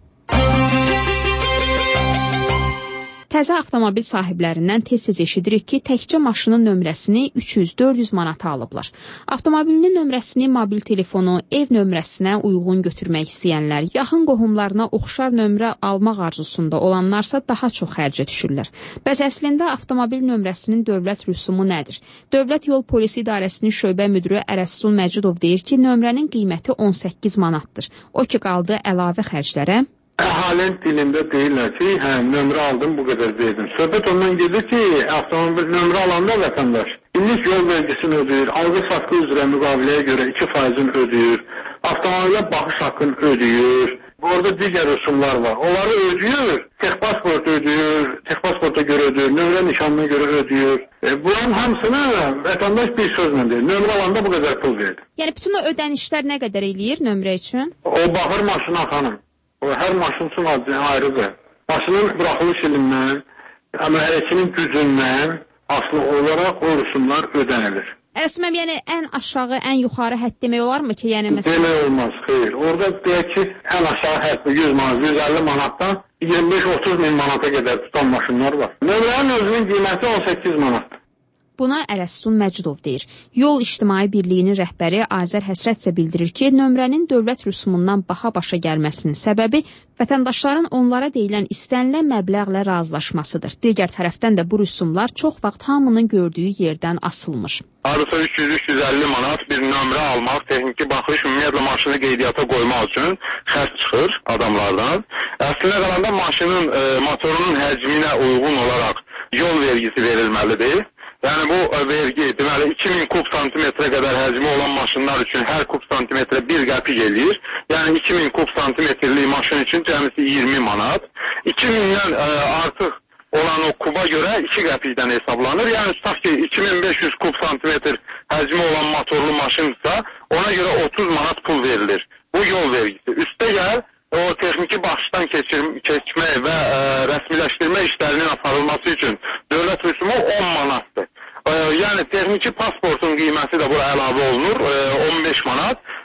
Təzə avtomobil sahiblərindən tez-tez eşidirik ki, təkcə maşının nömrəsini 300-400 manata alıblar. Avtomobilinin nömrəsini mobil telefonu, ev nömrəsinə uyğun götürmək istəyənlər, yaxın qohumlarına oxşar nömrə almaq arzusunda olanlarsa daha çox xərcə düşürlər. Bəs əslində avtomobil nömrəsinin dövlət rüsumu nədir? Dövlət Yol Polisi İdarəsinin şöbə müdürü Ərəssun Məcudov deyir ki, nömrənin qiyməti 18 manatdır. O ki, qaldı əlavə xərclərə. Əhalinin dilində deyirlər ki, nömrə aldım, bu qədər verdim. Söhbət ondan gedir ki, avtomobil nömrə alanda vətəndaş illik yol vergisini ödəyir, alqı haqqı üzrə müqaviləyə görə 2%-ni ödəyir, avtomobilə baxış haqqını ödəyir. Orada digər rüsumlar var. Onları ödəyir, texpasport ödəyir, texpasporta görə ödəyir, nömrə nişanına görə ödəyir. Bunun hamısını vətəndaş bir sözlə deyir. Nömrə alanda bu qədər pul verir. Yəni bütün o ödənişlər nə qədər eləyir nömrə üçün? O baxır maşına xanım. Hər maşın üçün ayrıdır. Maşının buraxılış ilindən, əməkçinin gücündən asılı olaraq o rüsumlar ödənilir. Ərəsməm, yəni ən aşağı, ən yuxarı hədd demək olarmı ki? Yəni, məsələn... Demək olmaz, xeyr. Orada deyək ki, ən aşağı hədd 100 manat, 150 manatdan 25-30 min manata qədər tutan maşınlar var. Nömrənin özünün qiyməti 18 manatdır. Buna Ərəssun Məcudov deyir. Yol İctimai Birliyinin rəhbəri Azər Həsrət isə bildirir ki, nömrənin dövlət rüsumundan baha başa gəlməsinin səbəbi vətəndaşların onlara deyilən istənilən məbləğlə razılaşmasıdır. Digər tərəfdən də bu rüsumlar çox vaxt hamının gördüyü yerdən asılmır. Arısa 300-350 manat bir nömrə almaq, texniki baxış, ümumiyyətlə maşını qeydiyyata qoymaq üçün xərc çıxır adamlardan. Əslində qalanda maşının motorunun həcminə uyğun olaraq yol vergisi verilməlidir. Yəni bu vergi, deməli 2000 kub santimetrə qədər həcmi olan maşınlar üçün hər kub santimetrə 1 qəpik eləyir. Yəni 2000 kub santimetrlik maşın üçün cəmisi 20 manat. 2000-dən artıq olan o kuba görə 2 qəpikdən hesablanır. Yəni tutaq ki, 2500 kub santimetr həcmi olan motorlu maşınsa, ona görə 30 manat pul verilir. Bu yol vergisi. Üstə gəl, o texniki baxışdan keçmək və rəsmiləşdirmə işlərinin aparılması üçün dövlət rüsumu 10 manatdır. Yəni texniki pasportun qiyməti də bura əlavə olunur, 15 manat.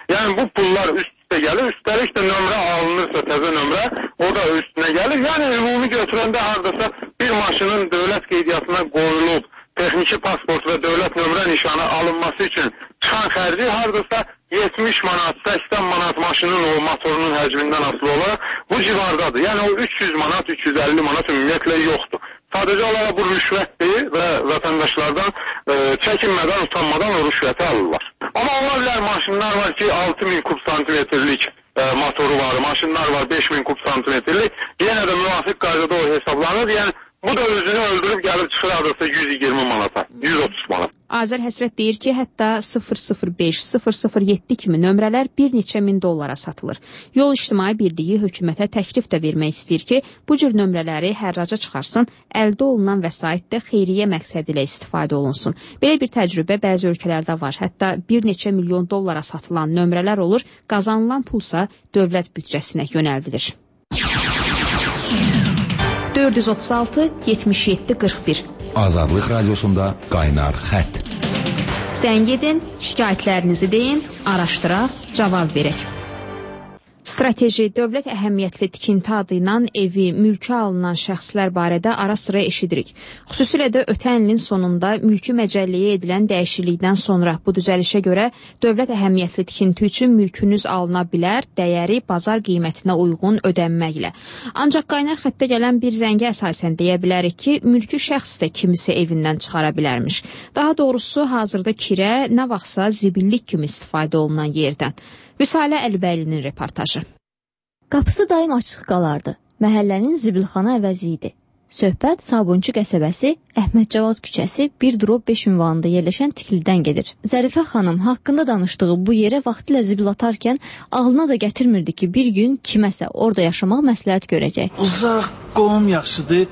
Yəni bu pullar üst-üstə gəlir, üstəlik də nömrə alınırsa təzə nömrə, o da üstünə gəlir. Yəni ümumi götürəndə hardasa bir maşının dövlət qeydiyyatına qoyulub, texniki pasport və dövlət nömrə nişanı alınması üçün çıxan xərci hardasa 70 manat, 80 manat maşının o motorunun həcmindən asılı olaraq bu civardadır. Yəni o 300 manat, 350 manat ümumiyyətlə yoxdur. Sadəcə olaraq bu rüşvətdir və vətəndaşlardan çəkinmədən, utanmadan o rüşvəti alırlar. Amma ola bilər maşınlar var ki 6000 kub santimetrlik motoru var, maşınlar var 5000 kub santimetrlik. Yenə də müvafiq qaydada o hesablanır. Yəni bu da özünü öldürüb gəlib çıxır adresa 120 manata, 130 manat. Azər Həsrət deyir ki, hətta 005, 007 kimi nömrələr bir neçə min dollara satılır. Yol İctimai Birliyi hökumətə təklif də vermək istəyir ki, bu cür nömrələri hərraca çıxarsın, əldə olunan vəsait də xeyriyyə məqsədi ilə istifadə olunsun. Belə bir təcrübə bəzi ölkələrdə var. Hətta bir neçə milyon dollara satılan nömrələr olur, qazanılan pulsa dövlət büdcəsinə yönəldilir. 436 77 41 Azadlıq Radiosunda qaynar xətt. Zəng edin, şikayətlərinizi deyin, araşdıraq, cavab verək. Strateji, dövlət əhəmiyyətli tikinti adı ilə evi, mülkə alınan şəxslər barədə ara sıra eşidirik. Xüsusilə də ötən ilin sonunda mülkü məcəlləyə edilən dəyişiklikdən sonra bu düzəlişə görə dövlət əhəmiyyətli tikinti üçün mülkünüz alına bilər, dəyəri bazar qiymətinə uyğun ödənməklə. Ancaq qaynar xəttə gələn bir zəngə əsasən deyə bilərik ki, mülkü şəxs də kimisə evindən çıxara bilərmiş. Daha doğrusu, hazırda kirə nə vaxtsa zibillik kimi istifadə olunan yerdən. Vüsalə Əlibəylinin reportajı. Qapısı daim açıq qalardı. Məhəllənin zibilxana əvəzi idi. Söhbət Sabunçu qəsəbəsi, Əhməd Cavad küçəsi 1-5 ünvanında yerləşən tikilidən gedir. Zərifə xanım haqqında danışdığı bu yerə vaxtilə zibil atarkən ağlına da gətirmirdi ki, bir gün kiməsə orada yaşamaq məsləhət görəcək. Uzaq qovum yaxşıdır,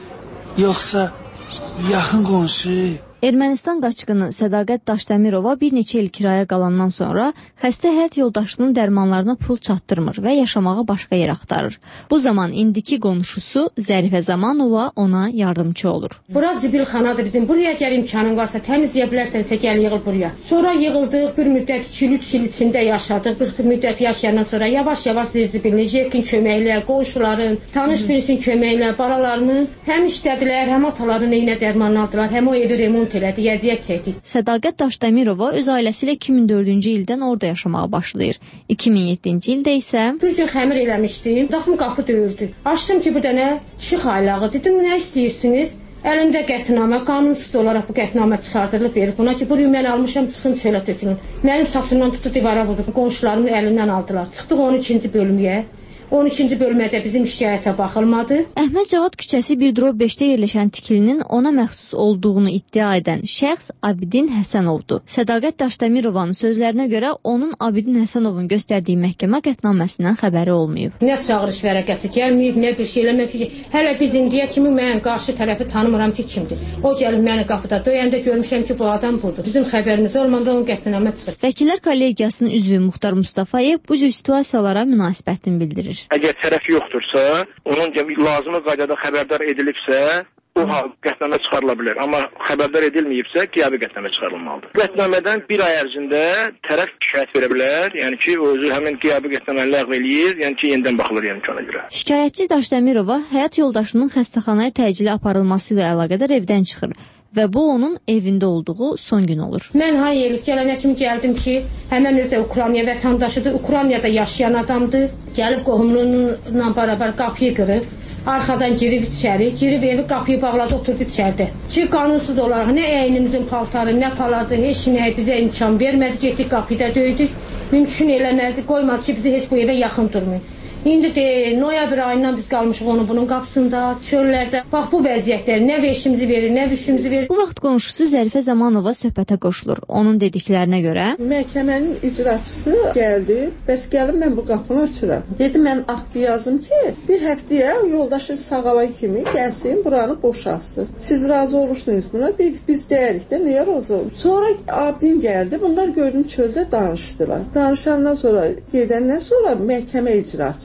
yoxsa yaxın qonşu? Ermənistan qaçqını Sədaqət Daşdəmirova bir neçə il kirayə qalandan sonra xəstə həyat yoldaşının dərmanlarına pul çatdırmır və yaşamağa başqa yer axtarır. Bu zaman indiki qonşusu Zərifə Zamanova ona yardımcı olur. Bura zibilxanadır bizim. Buraya gəl imkanın varsa, təmizləyə bilərsənsə gəl yığıl buraya. Sonra yığıldıq, bir müddət 2-3 il içində yaşadıq. Bir müddət yaşayandan sonra yavaş-yavaş zibilini, Jekin köməklə, qonşuların, tanış birisinin köməklə, balalarını həm işlədilər, həm ataların eyinə dərmanını aldılar, həm o evi remont elədi, əziyyət çəkdi. Sədaqət Daşdəmirova öz ailəsi ilə 2004-cü ildən orada yaşamağa başlayır. 2007-ci ildə isə bir gün xəmir eləmişdim. Daxım qapı döyüldü. Açdım ki, bu dənə kişi xaylağı. Dedim, nə istəyirsiniz? Əlində qətnamə, qanunsuz olaraq bu qətnamə çıxardılıb verir buna ki, bunu mən almışam, çıxın çölə tökülün. Mənim saçımdan tutdu divara vurdu. Qonşularımın əlindən aldılar. Çıxdıq 12-ci bölümüyə. 12-ci bölmədə bizim şikayətə baxılmadı. Əhməd Cavad küçəsi 1-5-də yerləşən tikilinin ona məxsus olduğunu iddia edən şəxs Abidin Həsənovdur. Sədaqət Daşdəmirovanın sözlərinə görə onun Abidin Həsənovun göstərdiyi məhkəmə qətnaməsindən xəbəri olmayıb. Nə çağırış vərəqəsi gəlməyib, nə bir şey eləməyib ki, hələ biz indiyə kimi mən qarşı tərəfi tanımıram ki, kimdir. O gəlib məni qapıda döyəndə görmüşəm ki, bu adam budur. Bizim xəbərimiz olmanda onun qətnamə çıxır. Vəkillər kollegiyasının üzvü Muxtar Mustafayev bu cür situasiyalara münasibətini bildirir. Əgər tərəf yoxdursa, onun lazımi qaydada xəbərdar edilibsə, o qətnamə çıxarıla bilər. Amma xəbərdar edilməyibsə, qiyabi qətnamə çıxarılmalıdır. Qətnamədən bir ay ərzində tərəf şikayət verə bilər, yəni ki, özü həmin qiyabi qətnaməni ləğv eləyir, yəni ki, yenidən baxılır imkana görə. Şikayətçi Daşdəmirova həyat yoldaşının xəstəxanaya təcili aparılması ilə əlaqədar evdən çıxır və bu onun evində olduğu son gün olur. Mən hayırlıq gələnə kimi gəldim ki, həmən özü Ukrayna vətəndaşıdır, Ukraynada yaşayan adamdır. Gəlib qohumluğunla bərabər qapıyı qırıb, arxadan girib içəri, girib evi qapıyı bağladı, oturdu içəridə. Ki, qanunsuz olaraq nə əynimizin paltarı, nə palazı, heç nə bizə imkan vermədi, getdik qapıda döydük. Mümkün eləmədi, qoymadı ki, bizi heç bu evə yaxın durmayın. İndi de, noyabr ayından biz qalmışıq onun bunun qapısında, çöllərdə. Bax, bu vəziyyətləri nə veşimizi verir, nə vüşümüzü verir. Bu vaxt qonşusu Zərifə Zamanova söhbətə qoşulur. Onun dediklərinə görə məhkəmənin icraçısı gəldi, bəs gəlin mən bu qapını açıram. Dedim, mən akt yazım ki, bir həftəyə yoldaşı sağalan kimi gəlsin, buranı boşalsın. Siz razı olursunuz buna, biz deyirik də, niyə razı olur? Sonra Abdin gəldi, bunlar gördüm çöldə danışdılar. Danışandan sonra, gedəndən sonra məhkəmə icraçısı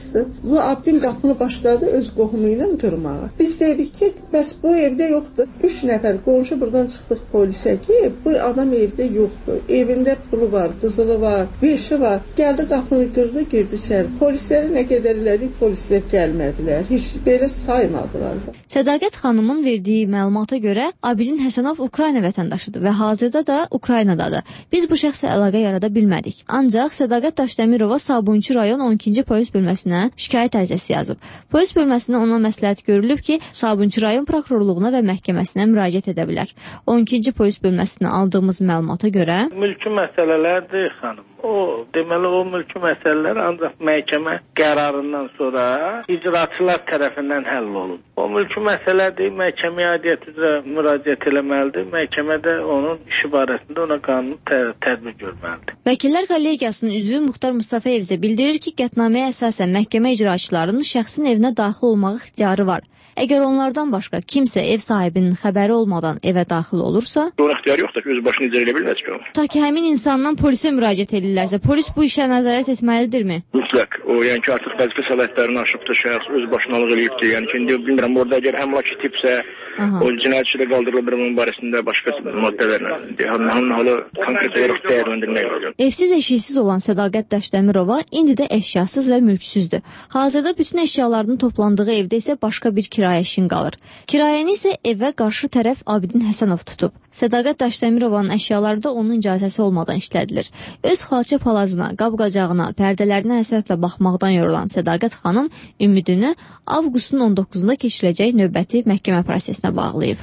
qapısı. Bu Abidin qapını başladı öz qohumu ilə qırmağa. Biz dedik ki, bəs bu evdə yoxdur. 3 nəfər qonşu buradan çıxdıq polisə ki, bu adam evdə yoxdur. Evində pulu var, qızılı var, beşi var. Gəldi qapını qırdı, girdi içəri. Polisləri nə qədər elədik, polislər gəlmədilər. Heç belə saymadılar da. Sədaqət xanımın verdiyi məlumata görə Abidin Həsənov Ukrayna vətəndaşıdır və hazırda da Ukraynadadır. Biz bu şəxslə əlaqə yarada bilmədik. Ancaq Sədaqət Daşdəmirova Sabunçu rayon 12-ci polis bölməsinə şikayət ərizəsi yazıb. Polis bölməsindən ona məsləhət görülüb ki, Sabunçu rayon prokurorluğuna və məhkəməsinə müraciət edə bilər. 12-ci polis bölməsindən aldığımız məlumata görə mülki məsələlərdir xanım. Deməli o mülki məsələlər ancaq məhkəmə qərarından sonra icraçılar tərəfindən həll olunur. O mülki məsələdir, məhkəməyə aidiyyət üzrə müraciət eləməlidir. Məhkəmə də onun işi barəsində ona qanuni tədbir görməlidir. Vəkillər kollegiyasının üzvü Muxtar Mustafayev isə bildirir ki, qətnaməyə əsasən məhkəmə icraçılarının şəxsin evinə daxil olmaq ixtiyarı var. Əgər onlardan başqa kimsə ev sahibinin xəbəri olmadan evə daxil olursa, onun ixtiyarı yoxdur ki, öz başını icra edə bilməz ki. Ta ki həmin insandan polisə müraciət edirlərsə, polis bu işə nəzarət etməlidirmi? Mütləq. O, yəni ki, artıq vəzifə səlahiyyətlərini aşıbdır, şəxs öz başınalıq eləyibdir. Yəni ki, indi bilmirəm, orada əgər əmlak itibsə, o cinayətçi də qaldırılır onun barəsində başqa maddələrlə. Həmin halı konkret olaraq dəyərləndirmək lazım. Evsiz eşiksiz olan Sədaqət Daşdəmirova indi də əşyasız və mülksüzdür. Hazırda bütün əşyalarının toplandığı evdə isə başqa bir kirayəşin qalır. Kirayəni isə evə qarşı tərəf Abidin Həsənov tutub. Sədaqət Daşdəmirovanın əşyaları da onun icazəsi olmadan işlədilir. Öz xalça palazına, qab-qacağına, pərdələrinə həsrətlə baxmaqdan yorulan Sədaqət xanım ümidini avqustun 19-da keçiriləcək növbəti məhkəmə prosesinə bağlayıb.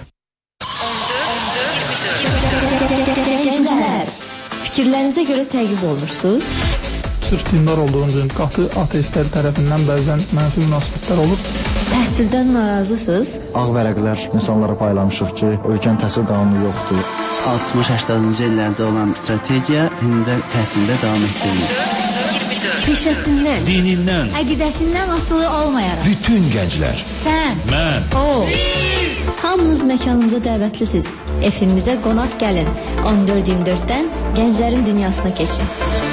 Fikirlərinizə görə təqib olunursunuz? Sırf dindar olduğum üçün qatı ateistlər tərəfindən bəzən mənfi münasibətlər olur. Təhsildən narazısınız? Ağ vərəqlər insanlara paylamışıq ki, ölkənin təhsil qanunu yoxdur. 60-80-cı illərdə olan strategiya indi təhsildə davam etdirilir. Peşəsindən, dinindən, əqidəsindən asılı olmayaraq. Bütün gənclər. Sən, mən, biz. Hamınız məkanımıza dəvətlisiniz. Efimizə qonaq gəlin. 14-24-dən gənclərin dünyasına keçin.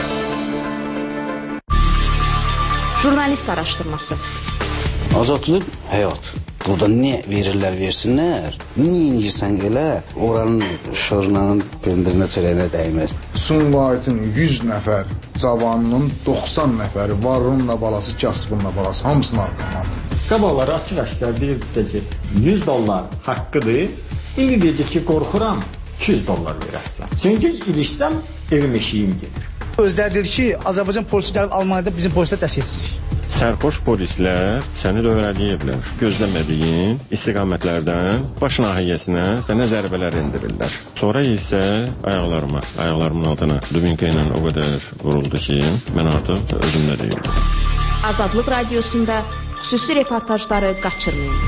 Jurnalist araşdırması. Azadlıq həyat. Burada nə verirlər, versinlər. Nə inirsən elə, oranın şorunanın pendirinə çörəyinə dəyməz. Sumqayıtın 100 nəfər cavanının 90 nəfəri varınla balası, kasbınla balası, hamısını arqalandı. Qabaqları açıq-aşkar deyirdisə ki, 100 dollar haqqıdır. İndi deyəcək ki, qorxuram, 200 dollar verəsən. Çünki ilişsəm, evim eşiyim gedir. Özləri dedi ki, Azərbaycan polisi gəlib Almaniyada bizim polislər dəstəksizlik. Sərxoş polislər səni dövrələyiblər. Gözləmədiyin istiqamətlərdən baş nahiyyəsinə sənə zərbələr endirirlər. Sonra isə ayaqlarımın altına dubinka ilə o qədər vuruldu ki, mən artıq özümdə deyildim. Azadlıq Radiosunda xüsusi reportajları qaçırmayın.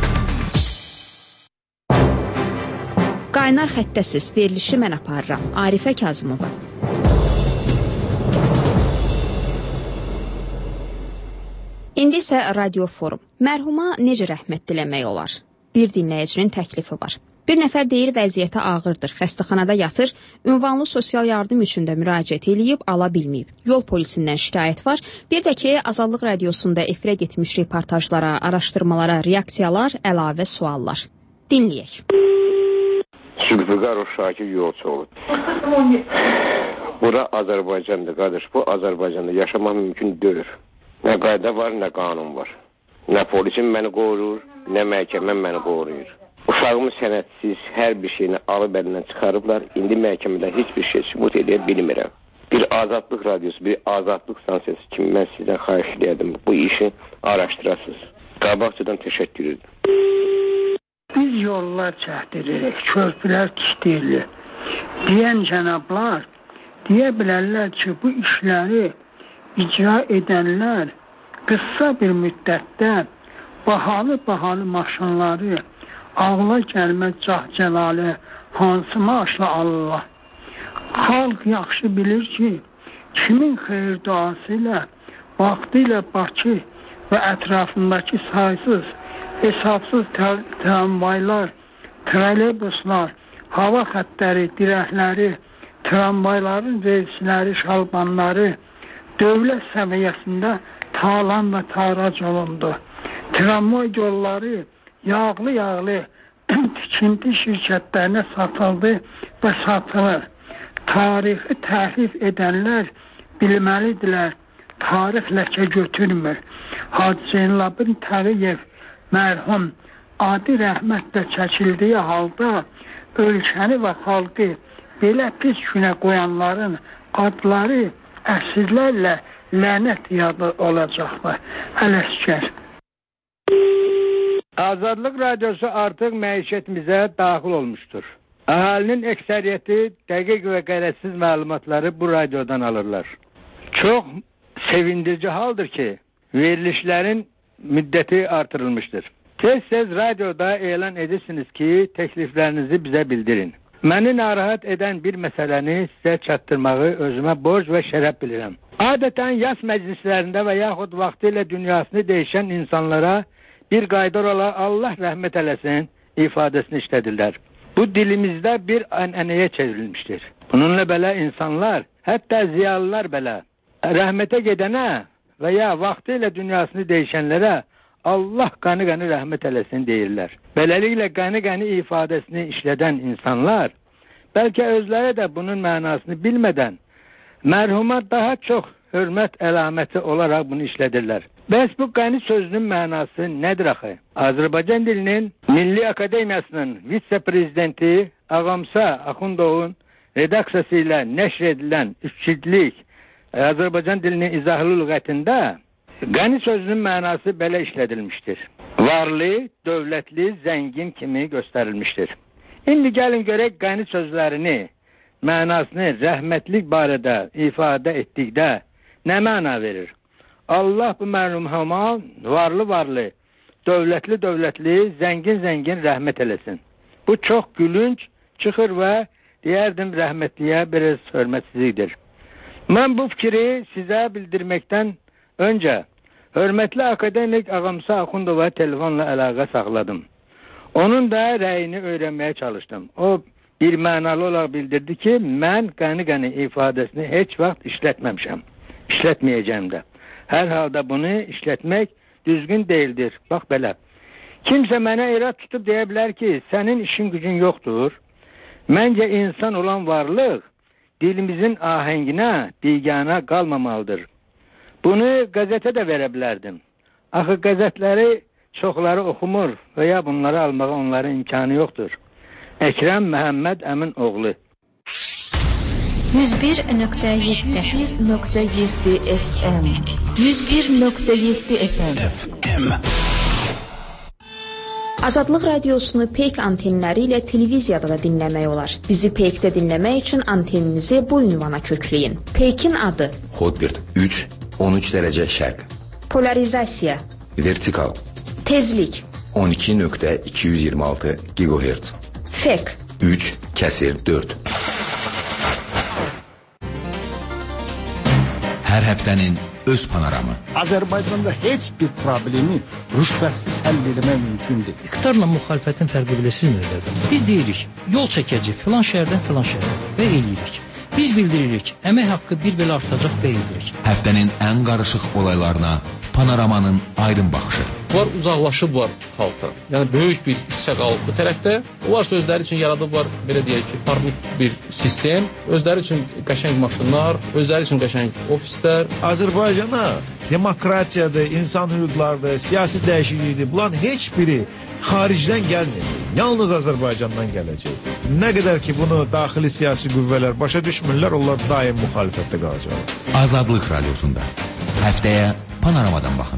Qaynar xəttəsiz verilişi mən aparıram. Arifə Kazımova. İndi isə radio forum. Mərhuma necə rəhmət diləmək olar? Bir dinləyicinin təklifi var. Bir nəfər deyir vəziyyəti ağırdır, xəstəxanada yatır, ünvanlı sosial yardım üçün də müraciət eləyib, ala bilməyib. Yol polisindən şikayət var. Bir də ki, Azadlıq Radiosunda efirə getmiş reportajlara, araşdırmalara, reaksiyalar, əlavə suallar. Dinləyək. Zülfüqarov Şakir Yolçoğlu. Bura Azərbaycandır, qardaş. Bu Azərbaycanda yaşamaq mümkün deyil. Nə qayda var, nə qanun var. Nə polisin məni qoruyur, nə məhkəməm məni qoruyur. Uşağımı sənədsiz hər bir şeyini alıb əlindən çıxarıblar. İndi məhkəmədə heç bir şey sübut edə bilmirəm. Bir Azadlıq Radiosu, bir Azadlıq stansiyası kimi mən sizdən xahiş edirəm. Bu işi araşdırasınız. Qabaqcadan təşəkkür edirəm. Biz yollar çəkdiririk, körpülər tikdirilir. Deyən cənablar deyə bilərlər ki, bu işləri icra edənlər qısa bir müddətdə bahalı maşınları, ağla gəlməz cəhcəlalı hansı maaşla alırlar. Xalq yaxşı bilir ki, kimin xeyir duası ilə vaxtilə Bakı və ətrafındakı saysız, hesabsız tramvaylar, trolleybuslar, hava xəttləri, dirəkləri, tramvayların relsləri, şalbanları dövlət səviyyəsində talan və tarac olundu. Tramvay yolları yağlı tikinti şirkətlərinə satıldı və satılır. Tarixi təhrif edənlər bilməlidirlər, tarix ləkə götürmür. Hacı Zeynalabdin Təriyev mərhum adi rəhmətlə çəkildiyi halda ölkəni və xalqı belə pis günə qoyanların adları əsrlərlə lənət yadı olacaqlar. Ələskər. Azadlıq Radyosu artıq məişətimizə daxil olmuşdur. Əhalinin əksəriyyəti dəqiq və qərəzsiz məlumatları bu radyodan alırlar. Çox sevindirici haldır ki, verilişlərin müddəti artırılmışdır. Tez-tez radyoda elan edirsiniz ki, təkliflərinizi bizə bildirin. Məni narahat edən bir məsələni sizə çatdırmağı özümə borc və şərəf bilirəm. Adətən yas məclislərində və yaxud vaxtilə dünyasını dəyişən insanlara bir qaydar ola Allah rəhmət eləsin ifadəsini işlədirlər. Bu dilimizdə bir ənənəyə çevrilmişdir. Bununla belə insanlar, hətta ziyalılar belə rəhmətə gedənə və ya vaxtilə dünyasını dəyişənlərə Allah qanı-qanı rəhmət eləsin deyirlər. Beləliklə qanı-qanı ifadəsini işlədən insanlar bəlkə özləri də bunun mənasını bilmədən mərhuma daha çox hörmət əlaməti olaraq bunu işlədirlər. Bəs bu qani sözünün mənası nədir axı? Azərbaycan dilinin Milli Akademiyasının vitse-prezidenti Ağamsa Axundovun redaksiyası ilə nəşr edilən 3 cildlik Azərbaycan dilinin izahlı lüğətində qani sözünün mənası belə işlədilmişdir. Varlı, dövlətli, zəngin kimi göstərilmişdir. İndi gəlin görək qani sözlərini, mənasını rəhmətlik barədə ifadə etdikdə nə məna verir? Allah bu mərhuma varlı, dövlətli, zəngin rəhmət eləsin. Bu çox gülünc çıxır və deyərdim rəhmətliyə biraz hörmətsizlikdir. Mən bu fikri sizə bildirməkdən öncə hörmətli akademik Ağamsa Axundova telefonla əlaqə saxladım. Onun da rəyini öyrənməyə çalışdım. O bir mənalı olaraq bildirdi ki, mən qani ifadəsini heç vaxt işlətməmişəm. İşlətməyəcəm də. Hər halda bunu işlətmək düzgün deyildir. Bax belə. Kimsə mənə irad tutub deyə bilər ki, sənin işin gücün yoxdur. Məncə insan olan varlıq dilimizin ahənginə, biganə qalmamalıdır. Bunu qəzetə də verə bilərdim. Axı qəzetləri çoxları oxumur və ya bunları almağa onların imkanı yoxdur. Əkrəm Məhəmməd Əmin oğlu. 101.7 FM 101.7 FM Azadlıq Radiosunu Peyk antenləri ilə televiziyada da dinləmək olar. Bizi Peykdə dinləmək üçün anteninizi bu ünvana kökləyin. Peykin adı Hotbird 3 13 dərəcə şərq. Polarizasiya Vertikal Tezlik 12.226 GHz. Fek 3/4. Hər həftənin öz panoramı. Azərbaycanda heç bir problemi rüşvətsiz həll etmək mümkündür. İqtidarla müxalifətin fərqi bilirsiniz nədir? Biz deyirik, yol çəkəcək filan şəhərdən filan şəhərə və eləyirik. Biz bildiririk, əmək haqqı bir belə artacaq və edirik. Həftənin ən qarışıq olaylarına panoramanın aydın baxışı. Var uzaqlaşıblar xalqdan. Yəni böyük bir hissə qalıb bu tərəfdə. Onlar özləri üçün yaradıblar, belə deyək ki, parnik bir sistem. Özləri üçün qəşəng maşınlar, özləri üçün qəşəng ofislər. Azərbaycana demokratiyadır, insan hüquqlarıdır, siyasi dəyişiklikdir. Bunların heç biri xaricdən gəlmir. Yalnız Azərbaycandan gələcək. Nə qədər ki bunu daxili siyasi qüvvələr başa düşmürlər, onlar daim müxalifətdə qalacaq. Azadlıq Radiosunda həftəyə panoramadan baxın.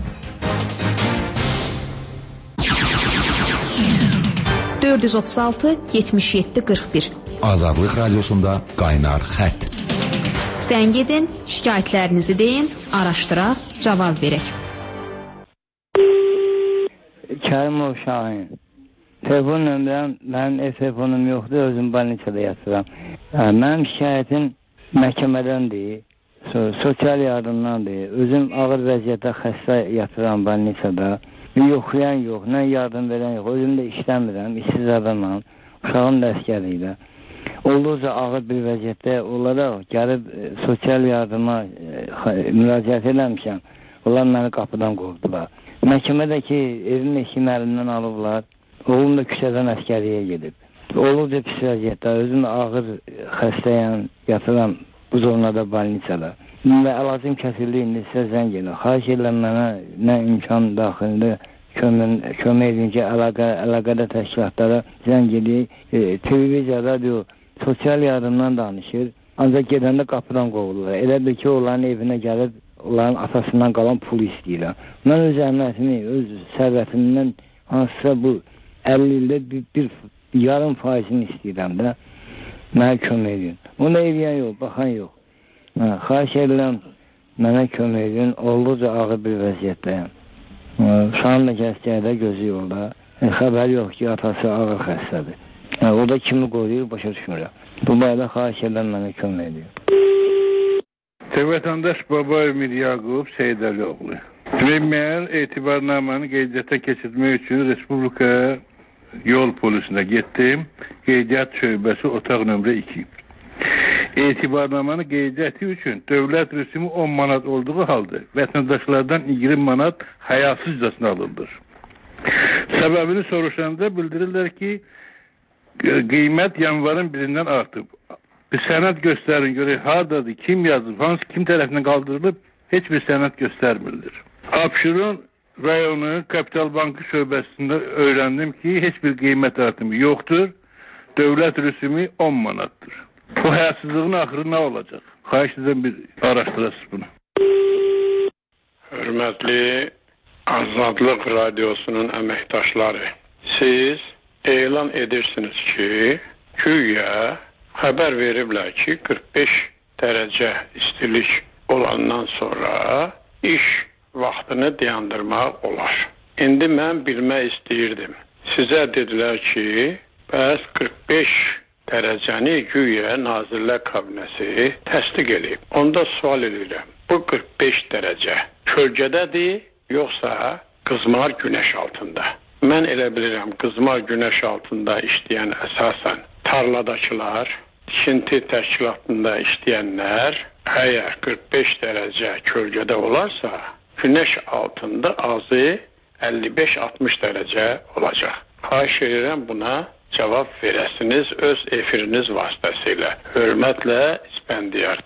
436 77 41 Azadlıq Radiosunda qaynar xətt. Zəng edin, şikayətlərinizi deyin, araşdıraq, cavab verək. Kərimov Şahin. Telefon nömrəm, mənim telefonum yoxdur, özüm balnikada yatıram. Mənim şikayətim məhkəmədəndir, sosial yardımdandır. Özüm ağır vəziyyətdə xəstə yatıram balnikada. Yoxlayan yox, nə yardım verən yox. Özüm də işləmirəm, işsiz adamam. Uşağım da əskərlikdə. Olduqca ağır bir vəziyyətdə olaraq gəlib sosial yardıma müraciət eləmişəm. Onlar məni qapıdan qovdular. Məhkəmədəki evin eşiyini əlindən alıblar. Oğlum da küçədən əskəriyə gedib. Olduqca pis vəziyyətdə, özüm ağır xəstəyəm, yatıram bu zonada balnisada. Və əlacım kəsildi, indi sizə zəng edir. Xahiş edirəm mənə nə imkan daxilində kömək edin ki, əlaqədə təşkilatlara zəng edir. Televiziya, radio, sosial yardımdan danışır. Ancaq gedəndə qapıdan qovulurlar. Elə bir ki, onların evinə gəlib, onların atasından qalan pulu istəyirəm. Mən öz əməkimi, öz sərvətimdən hansısa bu 50 ildə bir yarım faizini istəyirəm də, mənə kömək edin. Onu edən yox, baxan yox. Xahiş edirəm, mənə kömək edin, olduqca ağır bir vəziyyətdəyəm. Uşağın da gəzgəyədə gözü yolda. Xəbər yox ki, atası ağır xəstədir. O da kimi qoruyur, başa düşmürəm. Bu bayda xahiş edirəm, mənə kömək edin. Vətəndaş Babayev Mir Yaqub Seydəlioğlu. Mən etibarnamanı qeydiyyata keçirmək üçün Respublika yol polisinə getdim. Qeydiyyat şöbəsi otaq nömrə 2. Etibarnamanı qeydiyyatı üçün dövlət rüsumu 10 manat olduğu halda vətəndaşlardan 20 manat həyasızcasına alınır. Səbəbini soruşanda bildirirlər ki, qiymət yanvarın birindən artıb. Bir sənəd göstərin, görək, haradadır, kim yazıb, kim tərəfindən qaldırılıb, heç bir sənəd göstərmirdir. Abşeron rayonu Kapital Bankı şöbəsində öyrəndim ki, heç bir qiymət artımı yoxdur, dövlət rüsumu 10 manatdır. Bu həyasızlığın axırı nə olacaq? Xahiş edən bir araşdırasınız bunu. Hörmətli Azadlıq Radiosunun əməkdaşları, siz elan edirsiniz ki, güya xəbər veriblər ki, 45 dərəcə istilik olandan sonra iş vaxtını dayandırmaq olar. İndi mən bilmək istəyirdim. Sizə dedilər ki, bəs 45 dərəcəni güya Nazirlər Kabinəsi təsdiq edib. Onda sual edirəm, bu 45 dərəcə kölgədədir, yoxsa qızmar günəş altında? Mən elə bilirəm, qızmar günəş altında işləyən əsasən tarladakılar, tikinti təşkilatında işləyənlər, əgər 45 dərəcə kölgədə olarsa, günəş altında azı 55-60 dərəcə olacaq. Xahiş edirəm buna cavab verəsiniz öz efiriniz vasitəsilə. Hörmətlə İspəndiyar.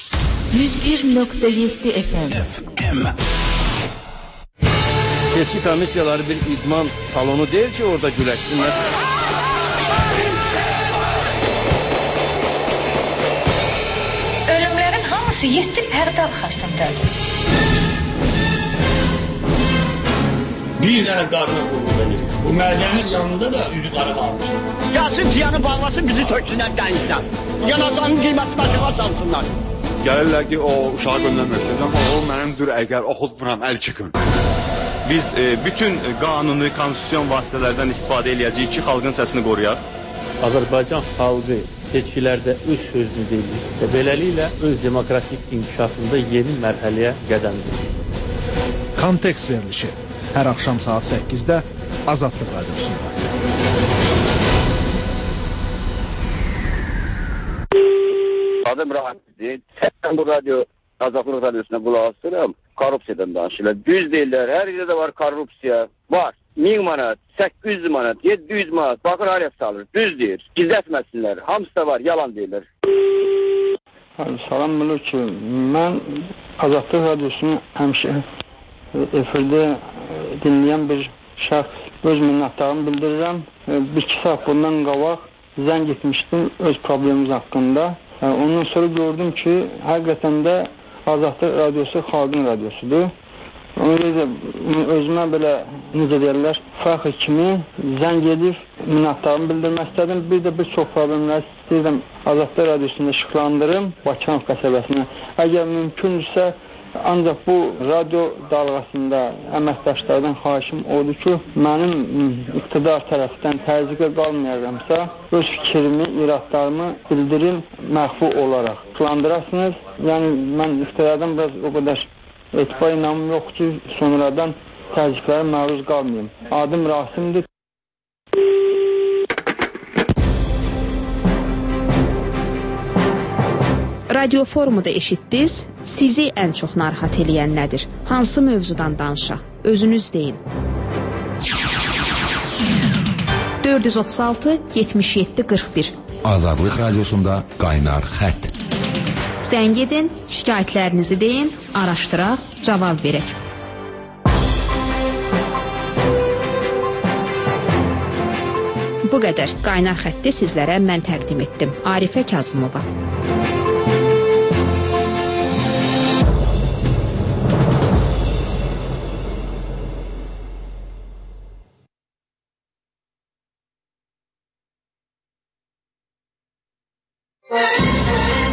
101.7 FM. Seçki komissiyaları bir idman salonu deyil ki, orada güləşsinlər. Ölümlərin hamısı 7 pərdə arxasındadır. Bir dənə qarına qurulur. Bu mədənin yanında da üzü qara qalmışdır. Gəlsin ciyanı bağlasın, bizi töksünlər dənizdən. Yanacağının qiyməti başına salsınlar. Gəlirlər ki, o uşağı göndərməsin, amma o mənimdir, əgər oxutmuram, əl çıxın. Biz bütün qanuni, konstitusyon vasitələrdən istifadə edəcəyik ki, xalqın səsini qoruyaq. Azərbaycan xalqı seçkilərdə öz sözünü deyir və beləliklə öz demokratik inkişafında yeni mərhələyə qədəm qoyur. Kontekst verilişi hər axşam saat 8-də Azadlıq Radiosunda. Adım Rahimdir. Sən bu radio Azadlıq Radiosuna qulaq asıram. Korrupsiyadan danışırlar. Düz deyirlər. Hər yerdə də var korrupsiya. Var. 1000 manat, 800 manat, 700 manat. Bakır harif salır. Düz deyir. Gizlətməsinlər. Hamısı da var. Yalan deyirlər. Salam mülküm. Mən Azadlıq Radiosunu həmişə efirdə dinləyən bir şəxs öz minnətdarlığımı bildirirəm. Bir-iki saat bundan qabaq zəng etmişdim öz problemimiz haqqında. Ondan sonra gördüm ki, həqiqətən də Azadlıq Radiosu xalqın radiosudur. Ona görə özümə belə, necə deyərlər, fəxr kimi zəng edib minnətdarlığımı bildirmək istədim. Bir də bir çox problemləri istəyirəm Azadlıq Radiosunda işıqlandırım Bakıxanov qəsəbəsinə. Əgər mümkündürsə, ancaq bu radio dalğasında əməkdaşlardan xahişim odur ki, mənim iqtidar tərəfdən təzyiqə qalmayacaqsa, öz fikrimi, iradlarımı bildirim məxfi olaraq. Işıqlandırasınız. Yəni, mən iqtidardan biraz o qədər etibar inamım yox ki, sonradan təzyiqlərə məruz qalmayayım. Adım Rasimdir. Radio forumu da eşitdiniz. Sizi ən çox narahat eləyən nədir? Hansı mövzudan danışaq? Özünüz deyin. 436 77 41 Azadlıq Radiosunda qaynar xətt. Zəng edin, şikayətlərinizi deyin, araşdıraq, cavab verək. Bu qədər qaynar xətti sizlərə mən təqdim etdim. Arifə Kazımova.